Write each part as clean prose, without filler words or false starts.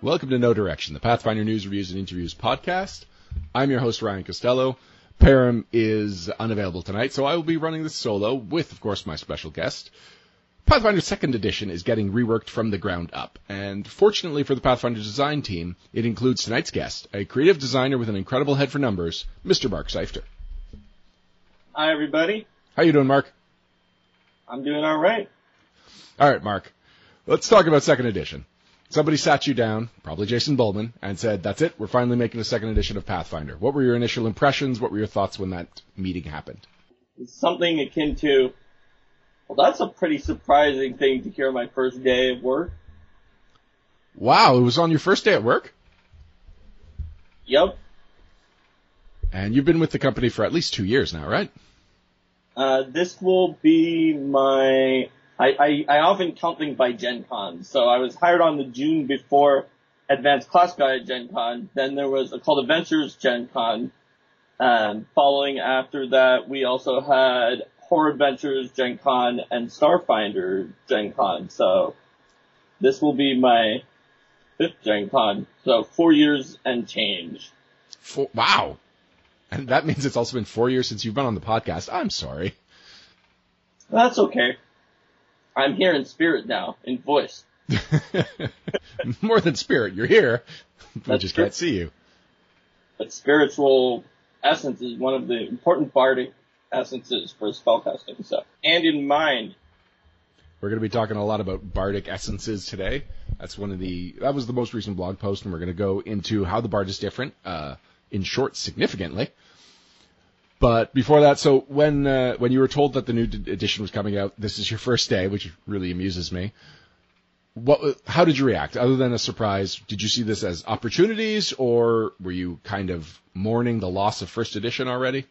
Welcome to No Direction, the Pathfinder News, Reviews, and Interviews podcast. I'm your host, Ryan Costello. Param is unavailable tonight, so I will be running this solo with, of course, my special guest. Pathfinder 2nd Edition is getting reworked from the ground up, and fortunately for the Pathfinder design team, it includes tonight's guest, a creative designer with an incredible head for numbers, Mr. Mark Seifter. Hi, everybody. How you doing, Mark? I'm doing all right. All right, Mark. Let's talk about 2nd Edition. Somebody sat you down, probably Jason Bullman, and said, that's it, we're finally making a 2nd edition of Pathfinder. What were your initial impressions? What were your thoughts when that meeting happened? Something akin to, well, that's a pretty surprising thing to hear on my first day of work. Wow, it was on your first day at work? Yep. And you've been with the company for at least 2 years now, right? This will be my... I often count things by Gen Con. So I was hired on the June before Advanced Class Guide Gen Con. Then there was a called Adventures Gen Con. Following after that, we also had Horror Adventures Gen Con and Starfinder Gen Con. So this will be my 5th Gen Con. So 4 years and change. Wow. And that means it's also been 4 years since you've been on the podcast. I'm sorry. That's okay. I'm here in spirit now, in voice. More than spirit, you're here. We just can't see you. But spiritual essence is one of the important bardic essences for spellcasting. So, and in mind. We're going to be talking a lot about bardic essences today. That was the most recent blog post, and we're going to go into how the bard is different, in short, significantly. But before that, so when you were told that the new edition was coming out, this is your first day, which really amuses me. How did you react? Other than a surprise, did you see this as opportunities, or were you kind of mourning the loss of first edition already?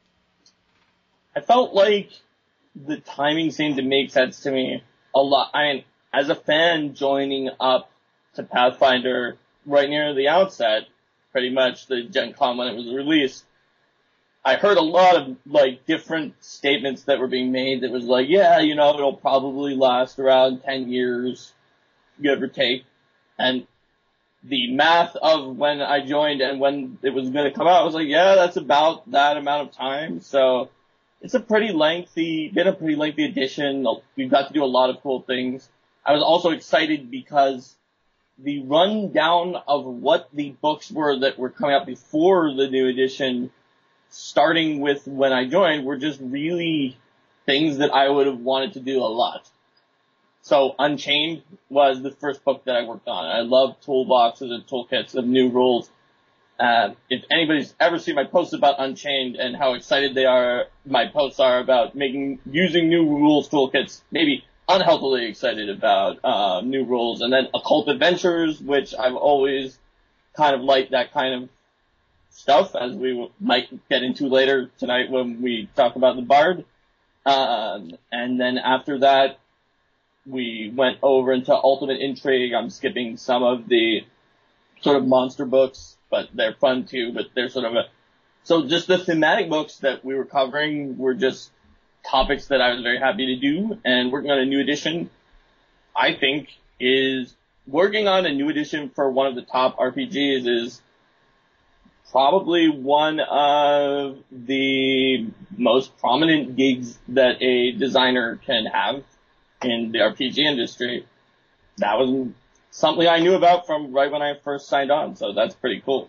I felt like the timing seemed to make sense to me a lot. I mean, as a fan joining up to Pathfinder right near the outset, pretty much the Gen Con when it was released, I heard a lot of, different statements that were being made that was like, yeah, it'll probably last around 10 years, give or take. And the math of when I joined and when it was going to come out, I was like, yeah, that's about that amount of time. So it's been a pretty lengthy edition. We've got to do a lot of cool things. I was also excited because the rundown of what the books were that were coming out before the new edition, starting with when I joined, were just really things that I would have wanted to do a lot. So Unchained was the first book that I worked on. I love toolboxes and toolkits of new rules. If anybody's ever seen my posts about Unchained and how excited my posts are about using new rules toolkits, maybe unhealthily excited about new rules. And then Occult Adventures, which I've always kind of liked that kind of stuff, as we might get into later tonight when we talk about the Bard. And then after that, we went over into Ultimate Intrigue. I'm skipping some of the sort of monster books, but they're fun too, but they're so just the thematic books that we were covering were just topics that I was very happy to do. And working on a new edition, I think, is working on a new edition for one of the top RPGs is probably one of the most prominent gigs that a designer can have in the RPG industry. That was something I knew about from right when I first signed on, so that's pretty cool.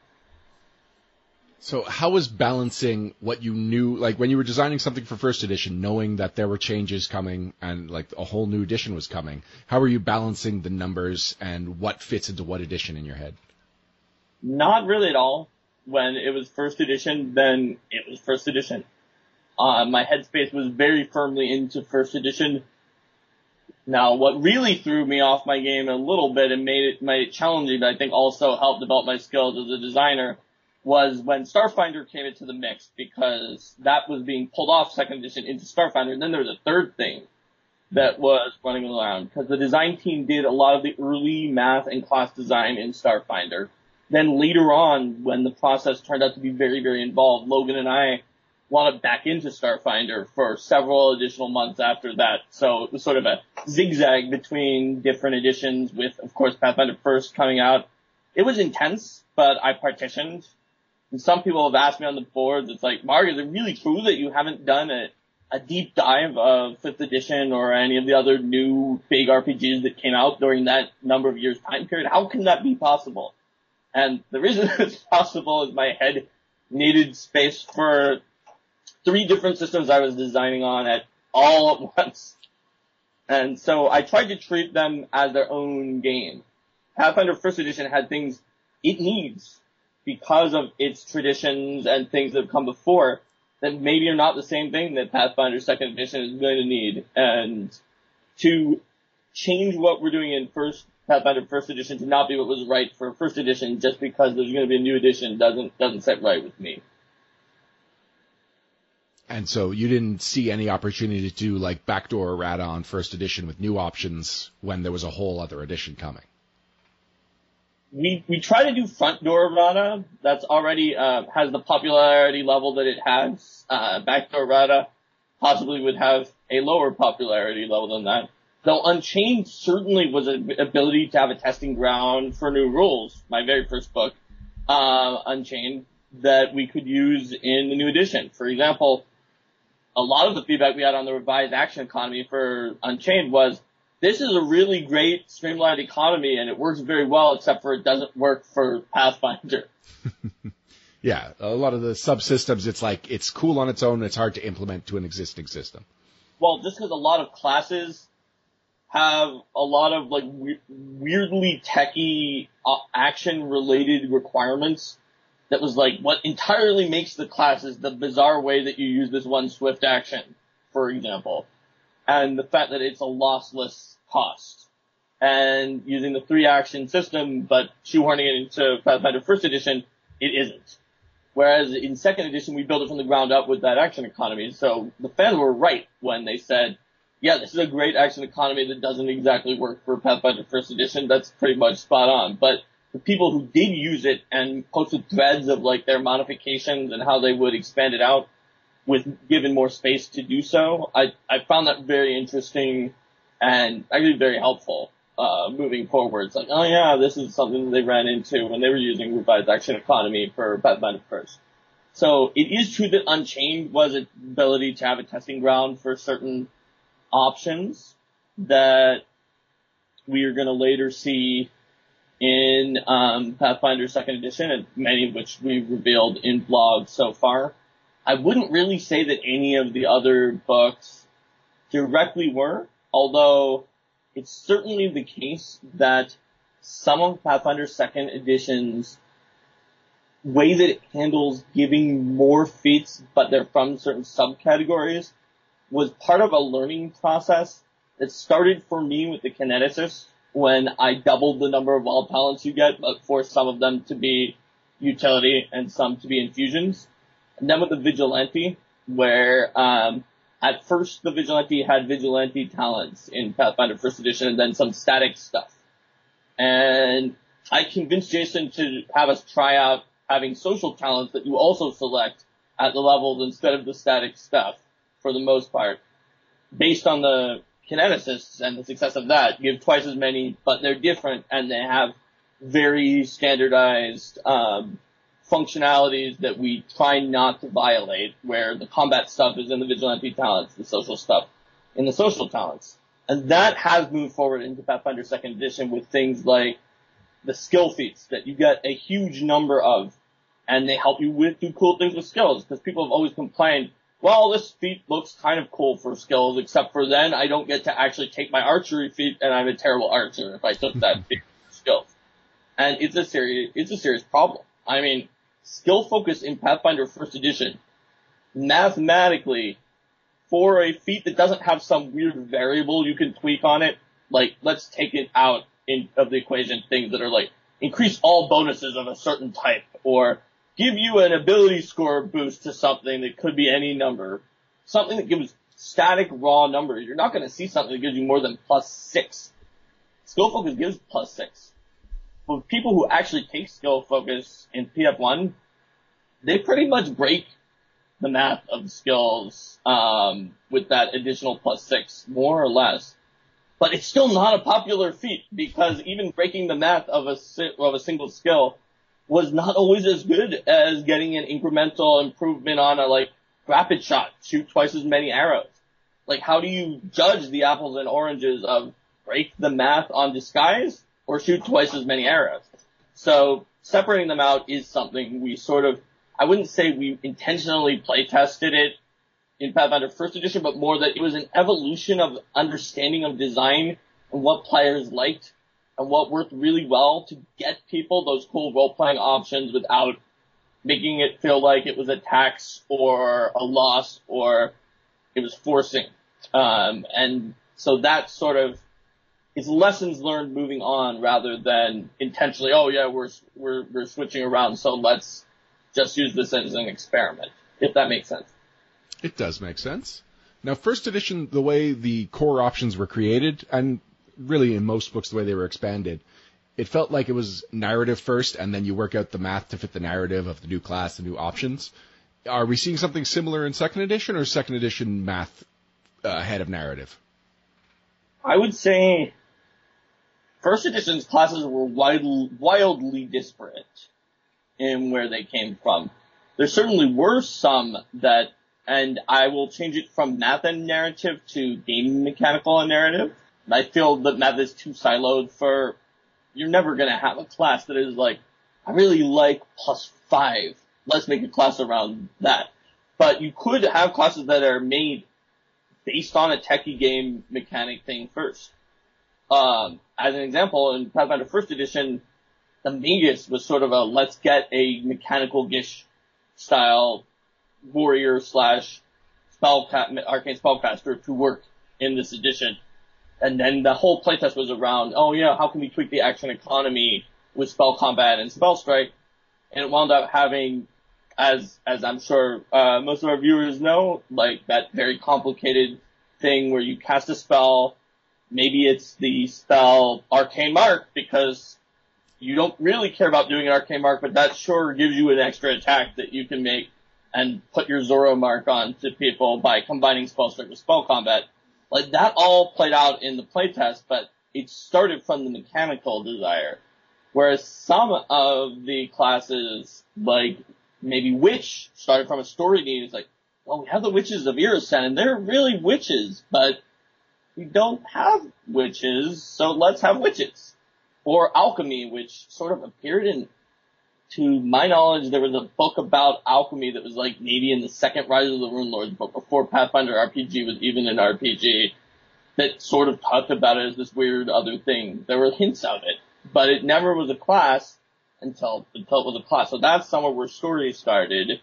So how was balancing what you knew, like when you were designing something for first edition, knowing that there were changes coming and like a whole new edition was coming, how were you balancing the numbers and what fits into what edition in your head? Not really at all. When it was first edition, then it was first edition. My headspace was very firmly into first edition. Now, what really threw me off my game a little bit and made it challenging, but I think also helped develop my skills as a designer, was when Starfinder came into the mix, because that was being pulled off second edition into Starfinder. And then there was a third thing that was running around, because the design team did a lot of the early math and class design in Starfinder. Then later on, when the process turned out to be very, very involved, Logan and I wanted back into Starfinder for several additional months after that. So it was sort of a zigzag between different editions with, of course, Pathfinder First coming out. It was intense, but I partitioned. And some people have asked me on the boards, it's like, Mark, is it really true that you haven't done a deep dive of 5th edition or any of the other new big RPGs that came out during that number of years time period? How can that be possible? And the reason it's possible is my head needed space for 3 different systems I was designing on all at once. And so I tried to treat them as their own game. Pathfinder First Edition had things it needs because of its traditions and things that have come before that maybe are not the same thing that Pathfinder Second Edition is going to need. And to change what we're doing in Pathfinder First Edition to not be what was right for First Edition just because there's going to be a new edition doesn't set right with me. And so you didn't see any opportunity to do like backdoor errata on First Edition with new options when there was a whole other edition coming? We try to do front door errata. That's already has the popularity level that it has. Backdoor errata possibly would have a lower popularity level than that. Though Unchained certainly was an ability to have a testing ground for new rules. My very first book, Unchained, that we could use in the new edition. For example, a lot of the feedback we had on the revised action economy for Unchained was, this is a really great streamlined economy and it works very well, except for it doesn't work for Pathfinder. Yeah, a lot of the subsystems, it's like, it's cool on its own and it's hard to implement to an existing system. Well, just because a lot of classes have a lot of like weirdly techy action related requirements, that was like what entirely makes the classes the bizarre way that you use this one swift action, for example. And the fact that it's a lossless cost. And using the 3-action system, but shoehorning it into Pathfinder First Edition, it isn't. Whereas in Second Edition, we built it from the ground up with that action economy. So the fans were right when they said, yeah, this is a great action economy that doesn't exactly work for Pathfinder First Edition. That's pretty much spot on. But the people who did use it and posted threads of like their modifications and how they would expand it out with given more space to do so, I found that very interesting and actually very helpful moving forward. It's like, oh yeah, this is something that they ran into when they were using revised action economy for Pathfinder First. So it is true that Unchained was an ability to have a testing ground for certain options that we are going to later see in Pathfinder Second Edition, and many of which we've revealed in blogs so far. I wouldn't really say that any of the other books directly were, although it's certainly the case that some of Pathfinder Second Edition's way that it handles giving more feats, but they're from certain subcategories, was part of a learning process that started for me with the Kineticist, when I doubled the number of wild talents you get, but forced some of them to be utility and some to be infusions. And then with the Vigilante, where at first the Vigilante had Vigilante talents in Pathfinder First Edition and then some static stuff. And I convinced Jason to have us try out having social talents that you also select at the levels instead of the static stuff, for the most part. Based on the Kineticists and the success of that, give twice as many, but they're different and they have very standardized functionalities that we try not to violate, where the combat stuff is in the Vigilante talents, the social stuff in the social talents. And that has moved forward into Pathfinder Second Edition with things like the skill feats that you get a huge number of, and they help you do cool things with skills, because people have always complained, well, this feat looks kind of cool for skills, except for then I don't get to actually take my archery feat, and I'm a terrible archer if I took that feat for skills. And it's a serious problem. I mean, skill focus in Pathfinder First Edition, mathematically, for a feat that doesn't have some weird variable you can tweak on it, like, let's take it out of the equation, things that are like, increase all bonuses of a certain type, or give you an ability score boost to something that could be any number, something that gives static raw numbers. You're not going to see something that gives you more than +6. Skill focus gives +6. But people who actually take skill focus in PF1, they pretty much break the math of the skills, with that additional +6, more or less. But it's still not a popular feat because even breaking the math of a single skill was not always as good as getting an incremental improvement on a rapid shot, shoot twice as many arrows. Like, how do you judge the apples and oranges of break the math on disguise or shoot twice as many arrows? So separating them out is something we I wouldn't say we intentionally play tested it in Pathfinder First Edition, but more that it was an evolution of understanding of design and what players liked and what worked really well to get people those cool role-playing options without making it feel like it was a tax or a loss or it was forcing. And so that is lessons learned moving on rather than intentionally, oh yeah, we're switching around, so let's just use this as an experiment, if that makes sense. It does make sense. Now, First Edition, the way the core options were created, and really in most books the way they were expanded, it felt like it was narrative first, and then you work out the math to fit the narrative of the new class, the new options. Are we seeing something similar in Second Edition, or is Second Edition math ahead of narrative? I would say First Edition's classes were wildly disparate in where they came from. There certainly were some that, and I will change it from math and narrative to game mechanical and narrative. I feel that math is too siloed you're never going to have a class that is like, I really like +5. Let's make a class around that. But you could have classes that are made based on a techie game mechanic thing first. As an example, in Pathfinder First Edition, the Magus was sort of a let's get a mechanical Gish style warrior / arcane spellcaster to work in this edition. And then the whole playtest was around, oh yeah, how can we tweak the action economy with spell combat and spell strike? And it wound up having, as I'm sure most of our viewers know, that very complicated thing where you cast a spell, maybe it's the spell Arcane Mark because you don't really care about doing an Arcane Mark, but that sure gives you an extra attack that you can make and put your Zoro mark on to people by combining spell strike with spell combat. That all played out in the playtest, but it started from the mechanical desire. Whereas some of the classes, maybe Witch, started from a story need. It's like, well, we have the Witches of Irisen, and they're really witches, but we don't have witches, so let's have witches. Or alchemy, which sort of appeared to my knowledge, there was a book about alchemy that was maybe in the second Rise of the Runelords, but before Pathfinder RPG was even an RPG, that sort of talked about it as this weird other thing. There were hints of it, but it never was a class until it was a class. So that's somewhere where story started,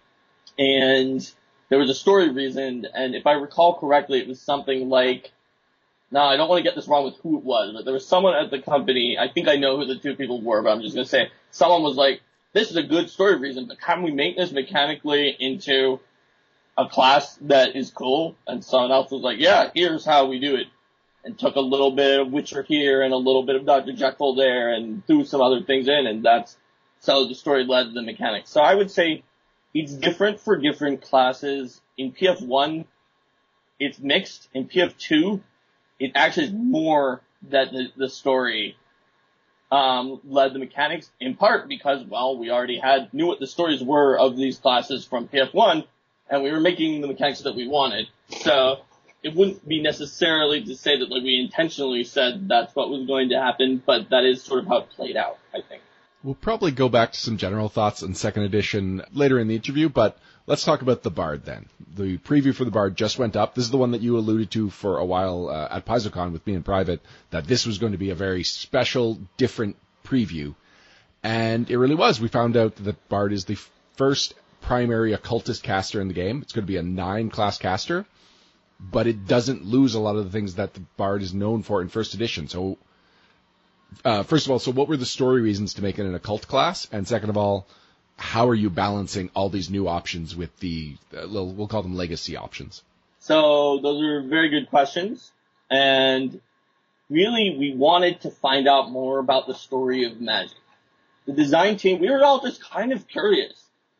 and there was a story reason, and if I recall correctly, it was something now I don't want to get this wrong with who it was, but there was someone at the company, I think I know who the two people were, but I'm just going to say, someone was like, this is a good story reason, but can we make this mechanically into a class that is cool? And someone else was like, yeah, here's how we do it. And took a little bit of Witcher here and a little bit of Dr. Jekyll there and threw some other things in, and so the story led to the mechanics. So I would say it's different for different classes. In PF1, it's mixed. In PF2, it actually is more that the story led the mechanics, in part because, well, we already knew what the stories were of these classes from PF1, and we were making the mechanics that we wanted. So it wouldn't be necessarily to say that we intentionally said that's what was going to happen, but that is sort of how it played out, I think. We'll probably go back to some general thoughts on Second Edition later in the interview, but let's talk about the Bard then. The preview for the Bard just went up. This is the one that you alluded to for a while at PaizoCon with me in private, that this was going to be a very special, different preview. And it really was. We found out that Bard is the first primary occultist caster in the game. It's going to be a 9-class caster, but it doesn't lose a lot of the things that the Bard is known for in First Edition. So, first of all, so what were the story reasons to make it an occult class? And second of all, how are you balancing all these new options with the, we'll call them legacy options? So those are very good questions. And really, we wanted to find out more about the story of magic. The design team, we were all just kind of curious.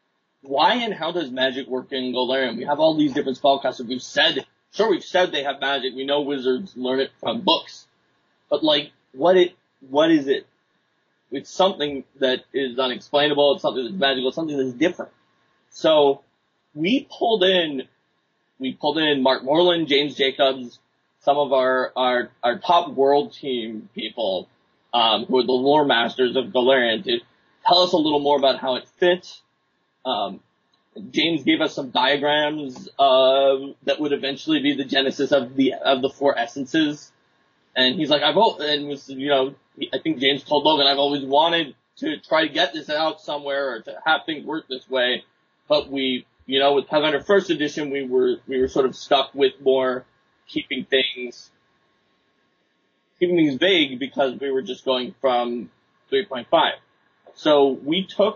why and how does magic work in Golarion? We have all these different spellcasters. We've said they have magic. We know wizards learn it from books. But like, what is it? It's something that is unexplainable. It's something that's magical. It's something that's different. So we pulled in Mark Moreland, James Jacobs, some of our top world team people, who are the lore masters of Golarion, to tell us a little more about how it fits. James gave us some diagrams, that would eventually be the genesis of the four essences. And he's like, I think James told Logan, I've always wanted to try to get this out somewhere or to have things work this way. But with Pathfinder First Edition, we were sort of stuck with more keeping things vague because we were just going from 3.5. So we took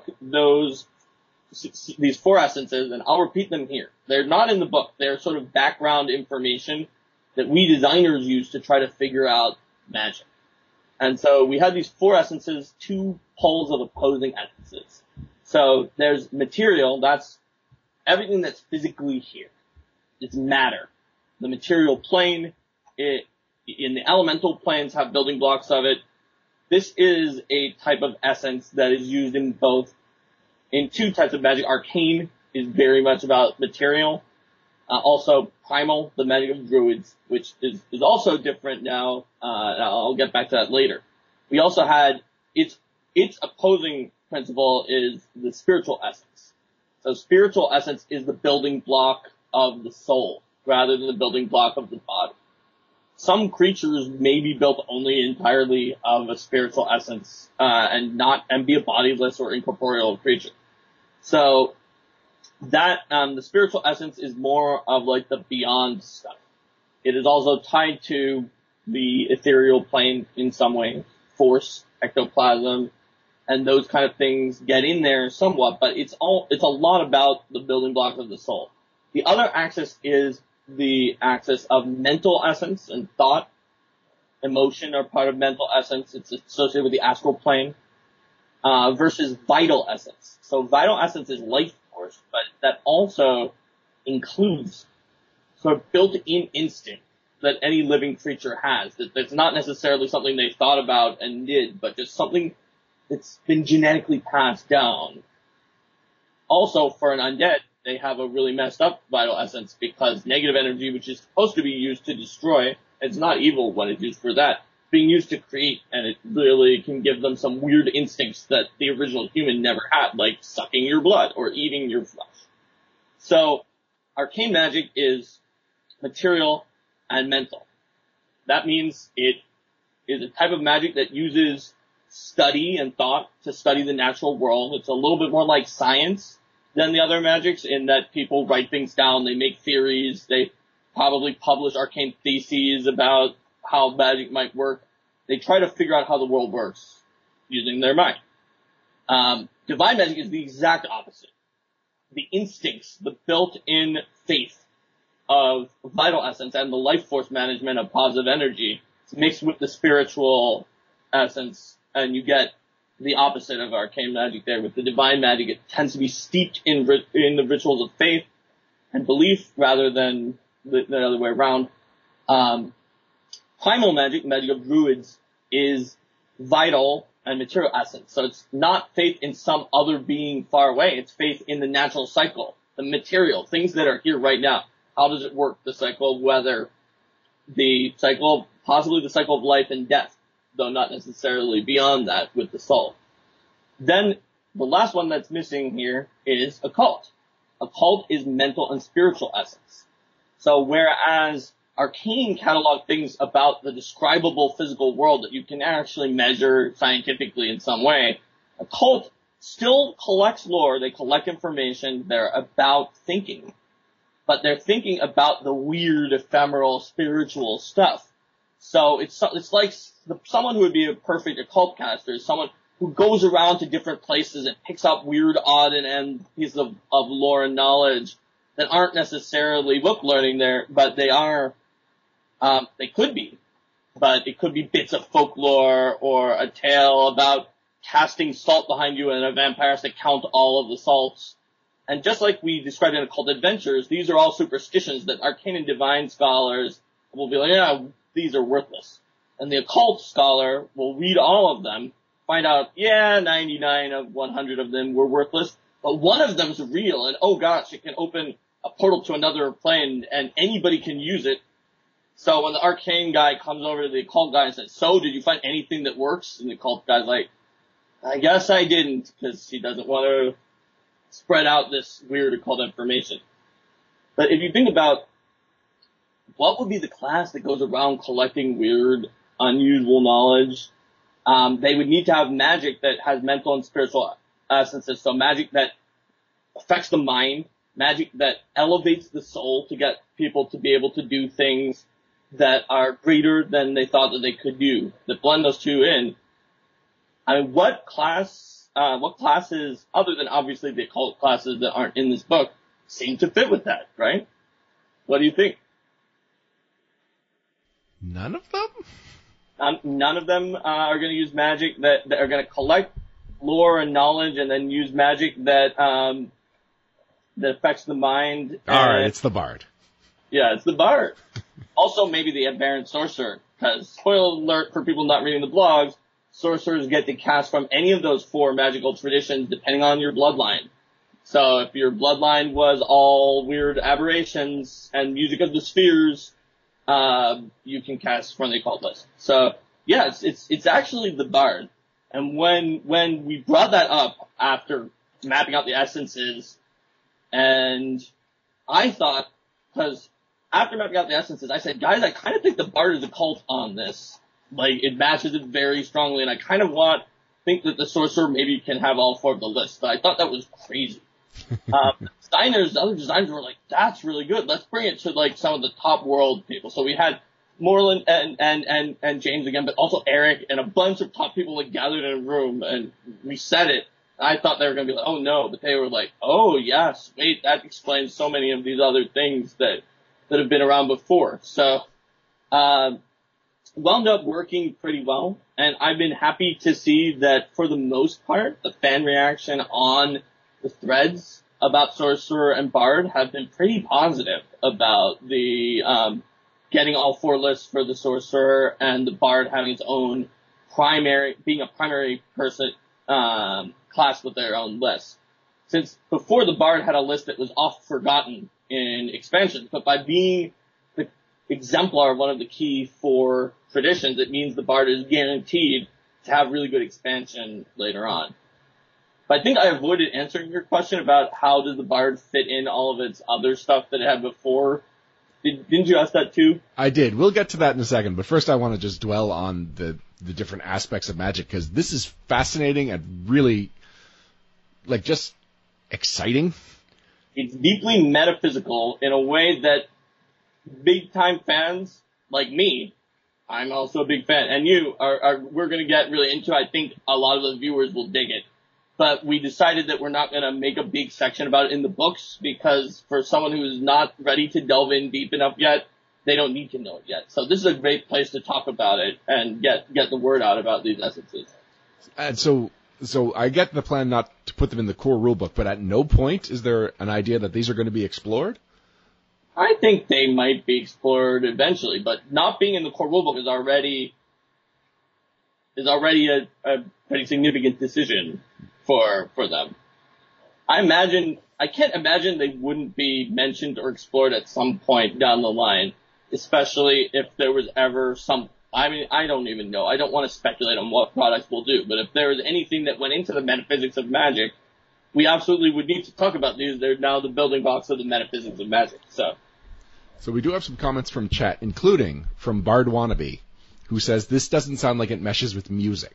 these four essences, and I'll repeat them here. They're not in the book. They're sort of background information that we designers use to try to figure out magic. And so we had these four essences, two poles of opposing essences. So there's material, that's everything that's physically here. It's matter. The material plane, in the elemental planes have building blocks of it. This is a type of essence that is used in two types of magic. Arcane is very much about material. Also Primal, the magic of druids, which is also different now. I'll get back to that later. We also had its opposing principle is the spiritual essence. So spiritual essence is the building block of the soul rather than the building block of the body. Some creatures may be built only entirely of a spiritual essence, and be a bodiless or incorporeal creature. So that, the spiritual essence is more of like the beyond stuff. It is also tied to the ethereal plane in some way, force, ectoplasm, and those kind of things get in there somewhat, but it's a lot about the building blocks of the soul. The other axis is the axis of mental essence and thought. Emotion are part of mental essence. It's associated with the astral plane, versus vital essence. So vital essence is life force, but that also includes sort of built-in instinct that any living creature has. That's not necessarily something they thought about and did, but just something that's been genetically passed down. Also, for an undead, they have a really messed up vital essence because negative energy, which is supposed to be used to destroy, it's not evil when it's used for that, being used to create, and it really can give them some weird instincts that the original human never had, like sucking your blood or eating your flesh. So, arcane magic is material and mental. That means it is a type of magic that uses study and thought to study the natural world. It's a little bit more like science than the other magics in that people write things down, they make theories, they probably publish arcane theses about how magic might work. They try to figure out how the world works using their mind. Divine magic is the exact opposite. The instincts, the built-in faith of vital essence and the life force management of positive energy mixed with the spiritual essence, and you get the opposite of arcane magic there. With the divine magic, it tends to be steeped in the rituals of faith and belief rather than the other way around. Primal magic, magic of druids, is vital and material essence. So it's not faith in some other being far away. It's faith in the natural cycle, the material, things that are here right now. How does it work? The cycle of weather, possibly the cycle of life and death, though not necessarily beyond that with the soul. Then the last one that's missing here is occult. Occult is mental and spiritual essence. So whereas arcane catalog things about the describable physical world that you can actually measure scientifically in some way, occult still collects lore, they collect information, they're about thinking. But they're thinking about the weird, ephemeral, spiritual stuff. So it's like someone who would be a perfect occult caster is someone who goes around to different places and picks up weird, odd, and end pieces of lore and knowledge that aren't necessarily book learning there, but they are, they could be. But it could be bits of folklore or a tale about casting salt behind you and a vampire has to count all of the salts. And just like we described in Occult Adventures, these are all superstitions that arcane and divine scholars will be like, yeah, these are worthless. And the occult scholar will read all of them, find out, yeah, 99 of 100 of them were worthless, but one of them's real, and oh gosh, it can open a portal to another plane, and anybody can use it. So when the arcane guy comes over to the occult guy and says, so, did you find anything that works? And the occult guy's like, I guess I didn't, because he doesn't want to spread out this weird occult information. But if you think about what would be the class that goes around collecting weird, unusual knowledge, they would need to have magic that has mental and spiritual essences. So magic that affects the mind, magic that elevates the soul to get people to be able to do things that are greater than they thought that they could do, that blend those two in. I mean, what classes, other than obviously the occult classes that aren't in this book, seem to fit with that, right? What do you think? None of them? None of them are going to use magic that are going to collect lore and knowledge and then use magic that affects the mind. All right, it's the Bard. Yeah, it's the Bard. Also, maybe the Aberrant Sorcerer, because, spoiler alert for people not reading the blogs, sorcerers get to cast from any of those 4 magical traditions depending on your bloodline. So if your bloodline was all weird aberrations and music of the spheres, you can cast from the occult list. So yeah, it's actually the Bard. And when we brought that up after mapping out the essences, and I thought, because after mapping out the essences, I said, guys, I kind of think the Bard is a cult on this. Like, it matches it very strongly, and I kind of think that the sorcerer maybe can have all 4 of the lists, but I thought that was crazy. Other designers were like, that's really good. Let's bring it to like some of the top world people. So we had Moreland and James again, but also Eric and a bunch of top people like gathered in a room, and we said it. I thought they were going to be like, oh no, but they were like, oh yes, wait, that explains so many of these other things that have been around before. So, wound up working pretty well, and I've been happy to see that for the most part, the fan reaction on the threads about Sorcerer and Bard have been pretty positive about the getting all 4 lists for the Sorcerer and the Bard having its own being a primary person class with their own list. Since before the Bard had a list that was oft forgotten in expansions, but by being the exemplar of one of the key 4 traditions, it means the Bard is guaranteed to have really good expansion later on. But I think I avoided answering your question about how does the Bard fit in all of its other stuff that it had before. Didn't you ask that too? I did. We'll get to that in a second, but first I want to just dwell on the different aspects of magic, because this is fascinating and really, like, just exciting. It's deeply metaphysical in a way that big-time fans like me, I'm also a big fan, and you we're going to get really into it. I think a lot of the viewers will dig it. But we decided that we're not going to make a big section about it in the books, because for someone who is not ready to delve in deep enough yet, they don't need to know it yet. So this is a great place to talk about it and get the word out about these essences. And so I get the plan not to put them in the core rulebook, but at no point is there an idea that these are going to be explored? I think they might be explored eventually, but not being in the core rulebook is already a pretty significant decision for them. I can't imagine they wouldn't be mentioned or explored at some point down the line, especially if there was ever I don't even know. I don't want to speculate on what products we'll do, but if there was anything that went into the metaphysics of magic, we absolutely would need to talk about these. They're now the building blocks of the metaphysics of magic. So we do have some comments from chat, including from Bard Wannabe, who says this doesn't sound like it meshes with music.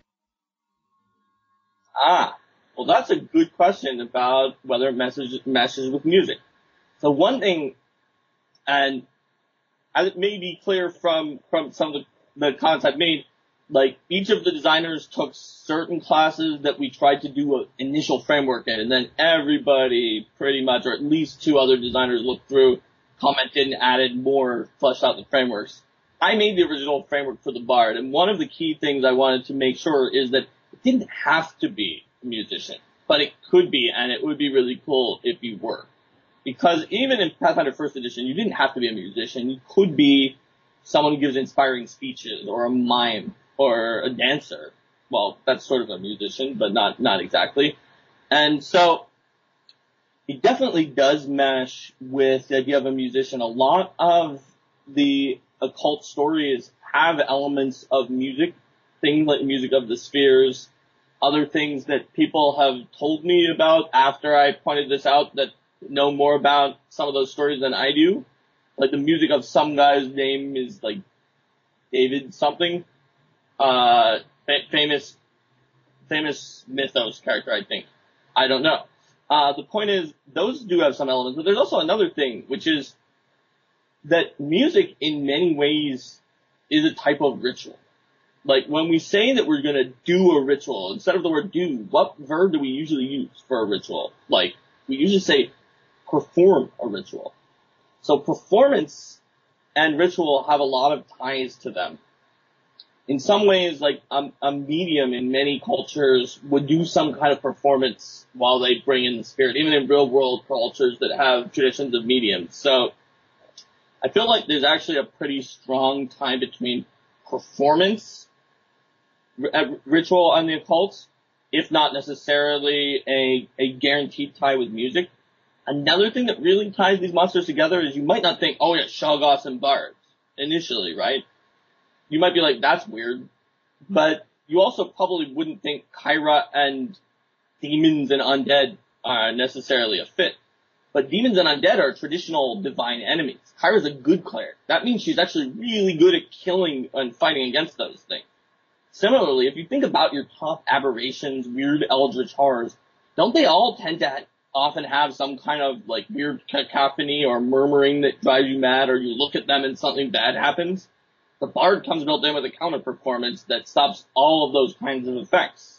Well, that's a good question about whether it meshes with music. So one thing, and as it may be clear from some of the comments I've made, like, each of the designers took certain classes that we tried to do an initial framework in, and then everybody pretty much, or at least 2 other designers looked through, commented and added more, fleshed out the frameworks. I made the original framework for the Bard, and one of the key things I wanted to make sure is that it didn't have to be a musician. but it could be, and it would be really cool if you were. Because even in Pathfinder First Edition, you didn't have to be a musician. You could be someone who gives inspiring speeches, or a mime, or a dancer. Well, that's sort of a musician, but not exactly. And so, it definitely does mesh with the idea of a musician. A lot of the occult stories have elements of music, things like music of the spheres, other things that people have told me about after I pointed this out that know more about some of those stories than I do. Like the music of some guy's name is like David something, famous mythos character, I think. I don't know. The point is, those do have some elements, but there's also another thing, which is that music in many ways is a type of ritual. Like, when we say that we're gonna do a ritual, instead of the word do, what verb do we usually use for a ritual? Like, we usually say perform a ritual. So performance and ritual have a lot of ties to them. In some ways, like, a medium in many cultures would do some kind of performance while they bring in the spirit, even in real world cultures that have traditions of mediums. So, I feel like there's actually a pretty strong tie between performance, ritual, and the occult, if not necessarily a guaranteed tie with music. Another thing that really ties these monsters together is you might not think, oh yeah, Shoggoths and bards, initially, right? You might be like, that's weird. But you also probably wouldn't think Kyra and demons and undead are necessarily a fit. But demons and undead are traditional divine enemies. Kyra's a good cleric. That means she's actually really good at killing and fighting against those things. Similarly, if you think about your top aberrations, weird eldritch horrors, don't they all tend to often have some kind of like weird cacophony or murmuring that drives you mad, or you look at them and something bad happens? The bard comes built in with a counter performance that stops all of those kinds of effects.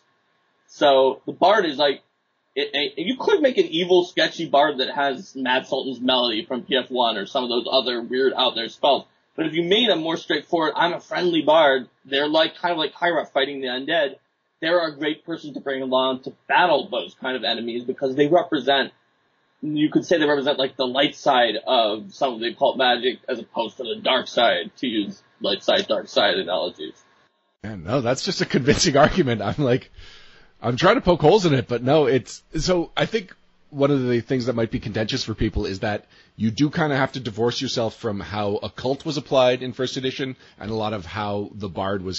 So the bard is like, you could make an evil, sketchy bard that has Mad Sultan's Melody from PF1 or some of those other weird out there spells. But if you made a more straightforward, I'm a friendly bard, they're like kind of like Kyra fighting the undead, they're a great person to bring along to battle those kind of enemies because they represent, you could say they represent like the light side of some of the occult magic as opposed to the dark side, to use light side, dark side analogies. Yeah, no, that's just a convincing argument. I'm trying to poke holes in it, but no, so I think one of the things that might be contentious for people is that you do kind of have to divorce yourself from how occult was applied in first edition and a lot of how the bard was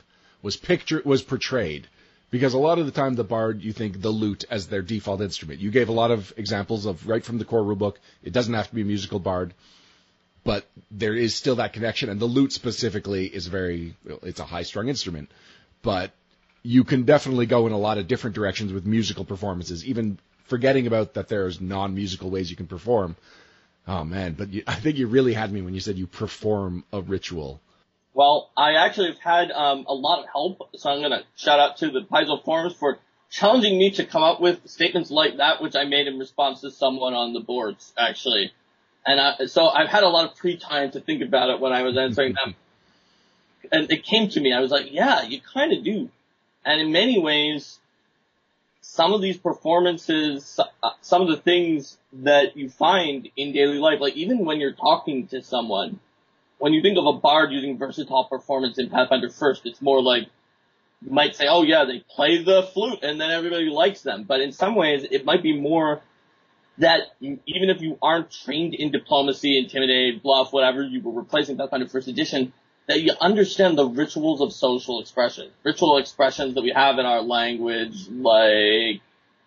portrayed. Because a lot of the time the bard, you think the lute as their default instrument. You gave a lot of examples of right from the core rulebook. It doesn't have to be a musical bard, but there is still that connection. And the lute specifically is it's a high-strung instrument. But you can definitely go in a lot of different directions with musical performances, even forgetting about that there's non-musical ways you can perform. Oh, man, but I think you really had me when you said you perform a ritual. Well, I actually have had a lot of help, so I'm going to shout out to the Paizo forums for challenging me to come up with statements like that, which I made in response to someone on the boards, actually. And so I've had a lot of free time to think about it when I was answering them. And it came to me, I was like, yeah, you kind of do. And in many ways, some of these performances, some of the things that you find in daily life, like even when you're talking to someone, when you think of a bard using versatile performance in Pathfinder First, it's more like, you might say, oh yeah, they play the flute and then everybody likes them. But in some ways, it might be more that even if you aren't trained in diplomacy, intimidate, bluff, whatever you were replacing Pathfinder First Edition, that you understand the rituals of social expression. Ritual expressions that we have in our language, like,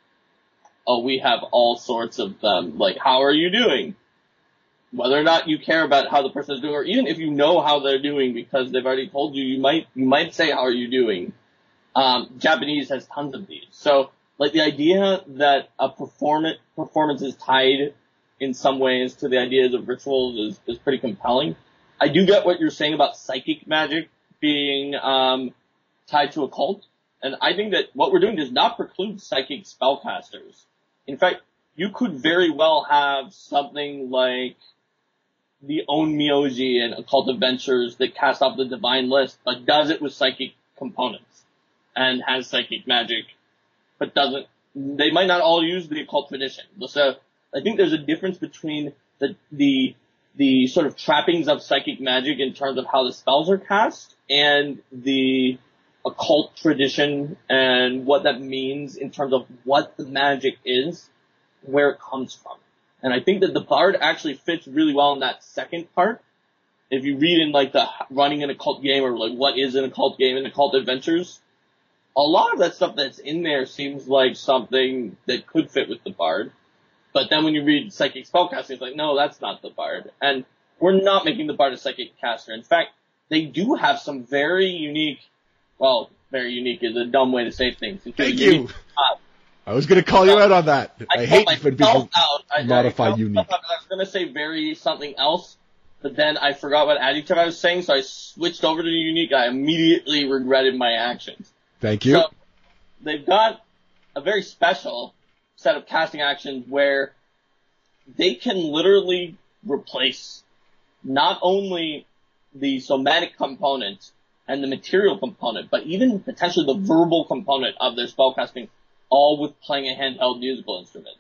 we have all sorts of them. Like, how are you doing? Whether or not you care about how the person is doing, or even if you know how they're doing because they've already told you, you might say, how are you doing? Japanese has tons of these. So, like, the idea that a performance is tied in some ways to the ideas of rituals is pretty compelling. I do get what you're saying about psychic magic being tied to occult, and I think that what we're doing does not preclude psychic spellcasters. In fact, you could very well have something like the Own Myoji and Occult Adventures that cast off the divine list, but does it with psychic components, and has psychic magic, but doesn't they might not all use the occult tradition. So I think there's a difference between the sort of trappings of psychic magic in terms of how the spells are cast and the occult tradition and what that means in terms of what the magic is, where it comes from. And I think that the Bard actually fits really well in that second part. If you read in like the running an occult game or like what is an occult game and occult adventures, a lot of that stuff that's in there seems like something that could fit with the Bard. But then when you read psychic spellcasting, it's like, no, that's not the Bard. And we're not making the Bard a psychic caster. In fact, they do have some very unique, well, very unique is a dumb way to say things. Thank you. I was going to call you out on that. I hate when people modify unique. I was going to say very something else, but then I forgot what adjective I was saying, so I switched over to unique. I immediately regretted my actions. Thank you. So they've got a very special set of casting actions where they can literally replace not only the somatic component and the material component, but even potentially the verbal component of their spellcasting, all with playing a handheld musical instrument.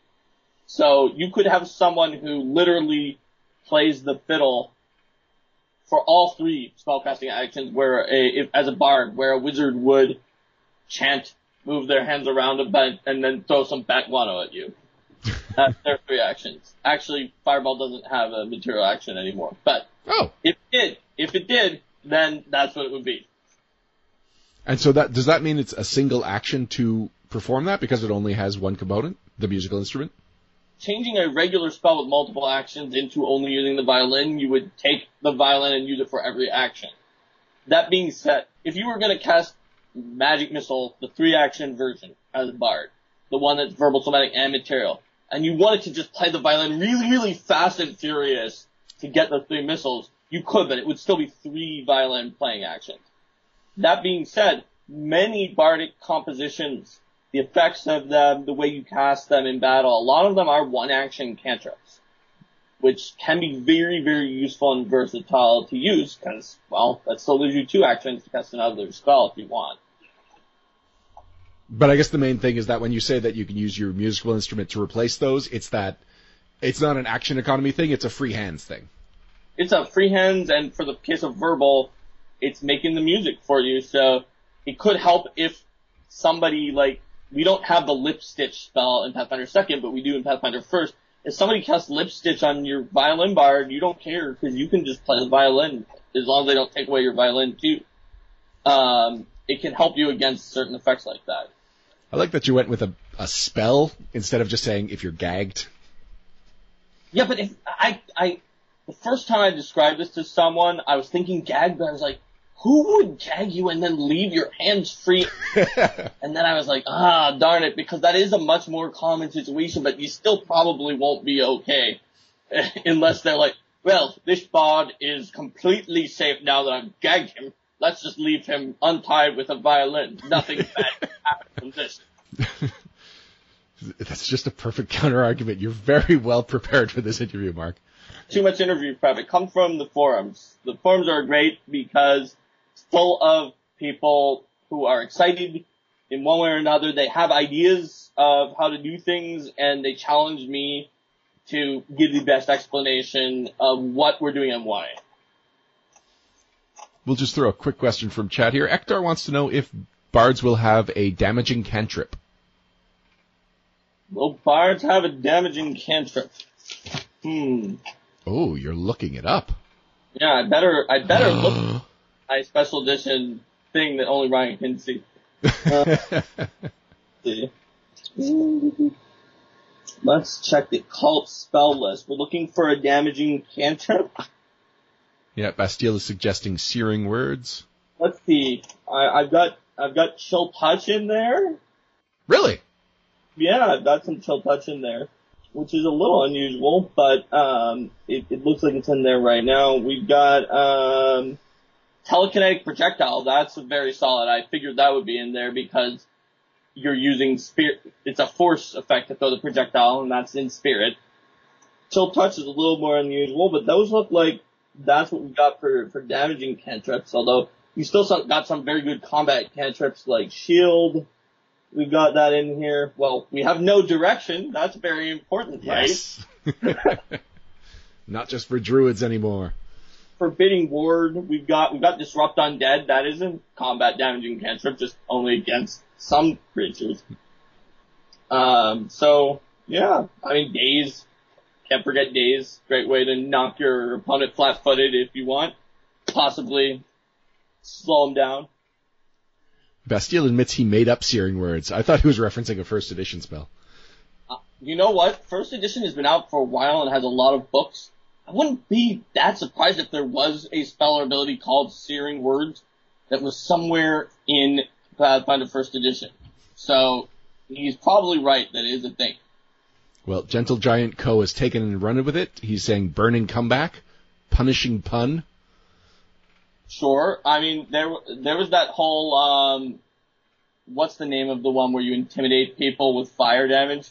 So you could have someone who literally plays the fiddle for all three spellcasting actions, where as a bard, where a wizard would chant, move their hands around a bit, and then throw some bat guano at you. That's their three actions. Actually, Fireball doesn't have a material action anymore, but if it did, then that's what it would be. And so does that mean it's a single action to perform that because it only has one component, the musical instrument? Changing a regular spell with multiple actions into only using the violin, you would take the violin and use it for every action. That being said, if you were going to cast Magic Missile, the 3-action version as a bard, the one that's verbal, somatic, and material, and you wanted to just play the violin really, really fast and furious to get the 3 missiles, you could, but it would still be 3 violin playing actions. That being said, many bardic compositions, the effects of them, the way you cast them in battle, a lot of them are 1-action cantrips, which can be very, very useful and versatile to use because, well, that still gives you 2 actions to cast another spell if you want. But I guess the main thing is that when you say that you can use your musical instrument to replace those, it's not an action economy thing, it's a free hands thing. It's a free hands, and for the case of verbal, it's making the music for you, so it could help if somebody, like, we don't have the lip stitch spell in Pathfinder 2nd, but we do in Pathfinder 1st. If somebody casts lip stitch on your violin bard, you don't care, because you can just play the violin, as long as they don't take away your violin too. It can help you against certain effects like that. I like that you went with a spell instead of just saying if you're gagged. Yeah, but if the first time I described this to someone, I was thinking gag, but I was like, who would gag you and then leave your hands free? And then I was like, darn it, because that is a much more common situation, but you still probably won't be okay. Unless they're like, well, this bard is completely safe now that I've gagged him. Let's just leave him untied with a violin. Nothing bad can happen from this. That's just a perfect counter-argument. You're very well prepared for this interview, Mark. Too much interview prep. It comes from the forums. The forums are great because it's full of people who are excited in one way or another. They have ideas of how to do things, and they challenge me to give the best explanation of what we're doing and why. We'll just throw a quick question from chat here. Ektar wants to know if bards will have a damaging cantrip. Will bards have a damaging cantrip? Oh, you're looking it up. Yeah, I better look at my special edition thing that only Ryan can see. See. Let's check the occult spell list. We're looking for a damaging cantrip. Yeah, Bastille is suggesting searing words. Let's see. I've got chill touch in there. Really? Yeah, I've got some chill touch in there, which is a little unusual, but it looks like it's in there right now. We've got telekinetic projectile. That's very solid. I figured that would be in there because you're using spirit. It's a force effect to throw the projectile, and that's in spirit. Chill touch is a little more unusual, but those look like that's what we got for damaging cantrips, although we still got some very good combat cantrips like shield, We've got that in here. Well, we have no direction. That's very important, right? Yes. Not just for druids anymore. Forbidding Ward. We've got Disrupt Undead. That isn't combat damaging cantrip, just only against some creatures. So yeah, I mean, Daze. Can't forget Daze. Great way to knock your opponent flat-footed if you want. Possibly slow him down. Bastille admits he made up Searing Words. I thought he was referencing a first edition spell. You know what? First edition has been out for a while and has a lot of books. I wouldn't be that surprised if there was a spell or ability called Searing Words that was somewhere in Pathfinder first edition. So he's probably right that it is a thing. Well, Gentle Giant Co. has taken and run with it. He's saying Burning Comeback, Punishing Pun. Sure. I mean, there was that whole, what's the name of the one where you intimidate people with fire damage?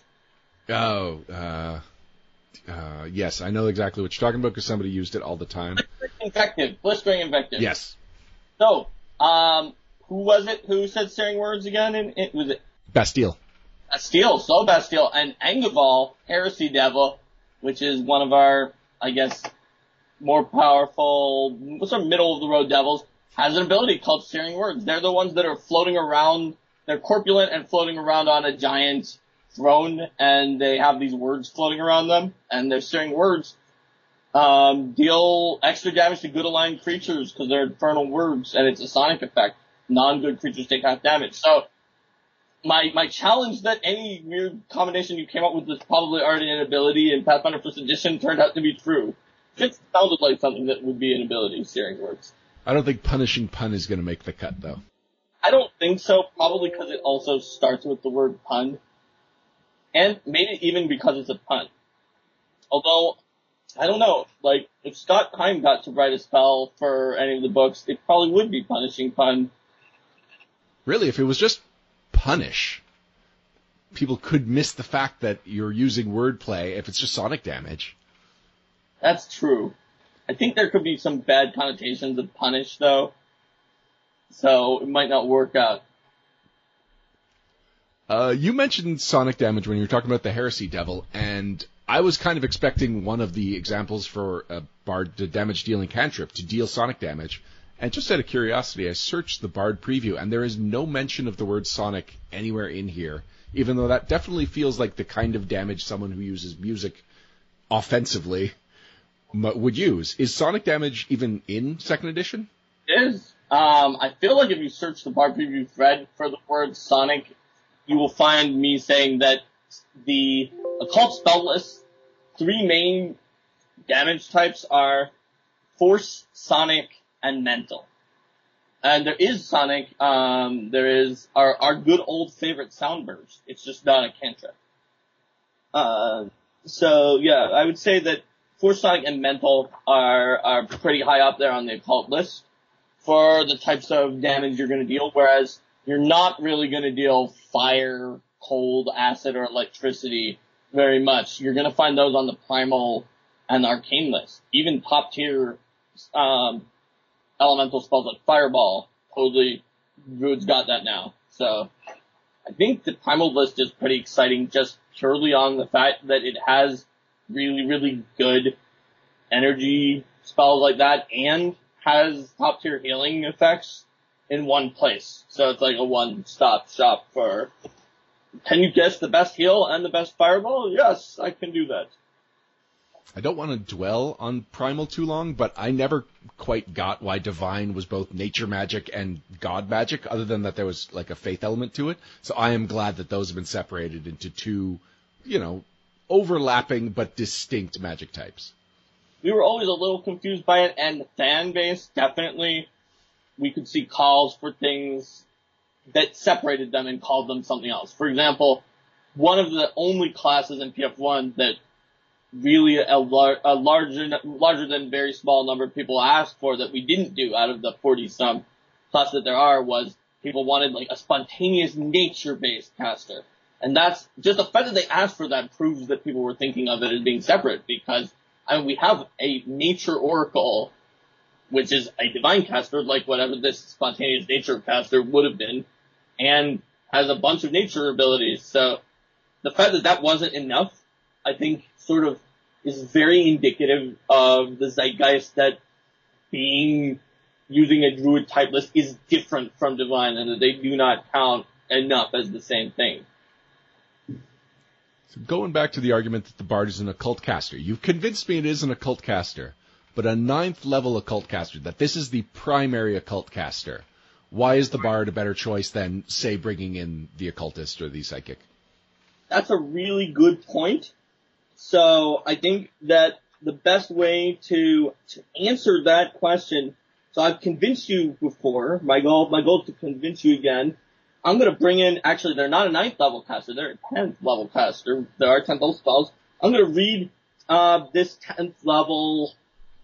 Yes, I know exactly what you're talking about because somebody used it all the time. Blistering Invective. Yes. So, who was it who said Searing Words again? Was it Bastille. Bastille, and Angaval, Heresy Devil, which is one of our, I guess, more powerful, sort of middle-of-the-road devils, has an ability called Searing Words. They're the ones that are floating around, they're corpulent and floating around on a giant throne, and they have these words floating around them, and their Searing Words deal extra damage to good aligned creatures because they're infernal words, and it's a sonic effect. Non-good creatures take half damage. So, my challenge that any weird combination you came up with was probably already an ability in Pathfinder First Edition turned out to be true. It sounded like something that would be an ability, Searing Words. I don't think Punishing Pun is going to make the cut, though. I don't think so, probably because it also starts with the word pun. And maybe even because it's a pun. Although, I don't know, like, if Scott Heim got to write a spell for any of the books, it probably would be Punishing Pun. Really, if it was just punish, people could miss the fact that you're using wordplay if it's just sonic damage. That's true. I think there could be some bad connotations of punish, though. So it might not work out. You mentioned sonic damage when you were talking about the Heresy Devil, and I was kind of expecting one of the examples for a bard damage dealing cantrip to deal sonic damage. And just out of curiosity, I searched the Bard preview, and there is no mention of the word sonic anywhere in here, even though that definitely feels like the kind of damage someone who uses music offensively would use. Is sonic damage even in second edition? It is. I feel like if you search the Bard preview thread for the word sonic, you will find me saying that the occult spell list, 3 main damage types are force, sonic, and mental. And there is sonic, there is our good old favorite sound burst. It's just not a cantrip. So yeah, I would say that force, sonic, and mental are pretty high up there on the occult list for the types of damage you're gonna deal, whereas you're not really gonna deal fire, cold, acid, or electricity very much. You're gonna find those on the primal and arcane list. Even top tier, elemental spells like Fireball, totally, Druid's got that now. So, I think the primal list is pretty exciting just purely on the fact that it has really, really good energy spells like that and has top tier healing effects in one place. So it's like a one-stop shop for, can you guess the best heal and the best Fireball? Yes, I can do that. I don't want to dwell on Primal too long, but I never quite got why Divine was both nature magic and god magic, other than that there was like a faith element to it. So I am glad that those have been separated into two, overlapping but distinct magic types. We were always a little confused by it, and the fan base, definitely, we could see calls for things that separated them and called them something else. For example, one of the only classes in PF1 that really a larger than very small number of people asked for that we didn't do out of the 40-some classes that there are was people wanted like a spontaneous nature-based caster. And that's just the fact that they asked for that proves that people were thinking of it as being separate because we have a nature oracle, which is a divine caster, like whatever this spontaneous nature caster would have been, and has a bunch of nature abilities. So the fact that that wasn't enough, I think, sort of is very indicative of the zeitgeist that using a druid type list is different from divine, and that they do not count enough as the same thing. So going back to the argument that the bard is an occult caster, you've convinced me it is an occult caster, but a 9th level occult caster, that this is the primary occult caster. Why is the bard a better choice than, say, bringing in the occultist or the psychic? That's a really good point. So I think that the best way to answer that question, so I've convinced you before, my goal is to convince you again. I'm going to bring in, actually, they're not a 9th level caster, they're a 10th level caster. There are 10th level spells. I'm going to read this 10th level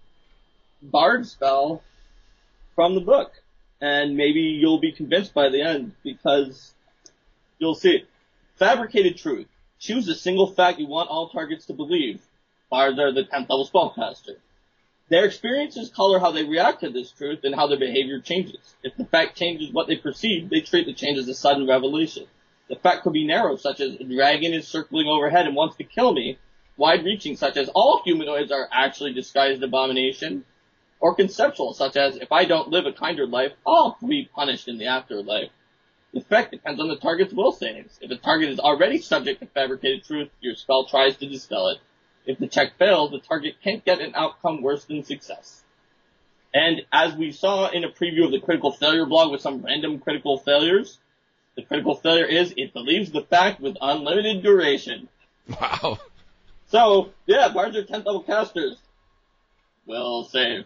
bard spell from the book, and maybe you'll be convinced by the end, because you'll see. Fabricated truth. Choose a single fact you want all targets to believe. Bards are the 10th level spellcaster. Their experiences color how they react to this truth and how their behavior changes. If the fact changes what they perceive, they treat the change as a sudden revelation. The fact could be narrow, such as a dragon is circling overhead and wants to kill me, wide-reaching, such as all humanoids are actually disguised abomination, or conceptual, such as if I don't live a kinder life, I'll be punished in the afterlife. The effect depends on the target's will saves. If the target is already subject to fabricated truth, your spell tries to dispel it. If the check fails, the target can't get an outcome worse than success. And as we saw in a preview of the critical failure blog with some random critical failures, the critical failure is it believes the fact with unlimited duration. Wow. So, yeah, bards are 10th level casters. Will save.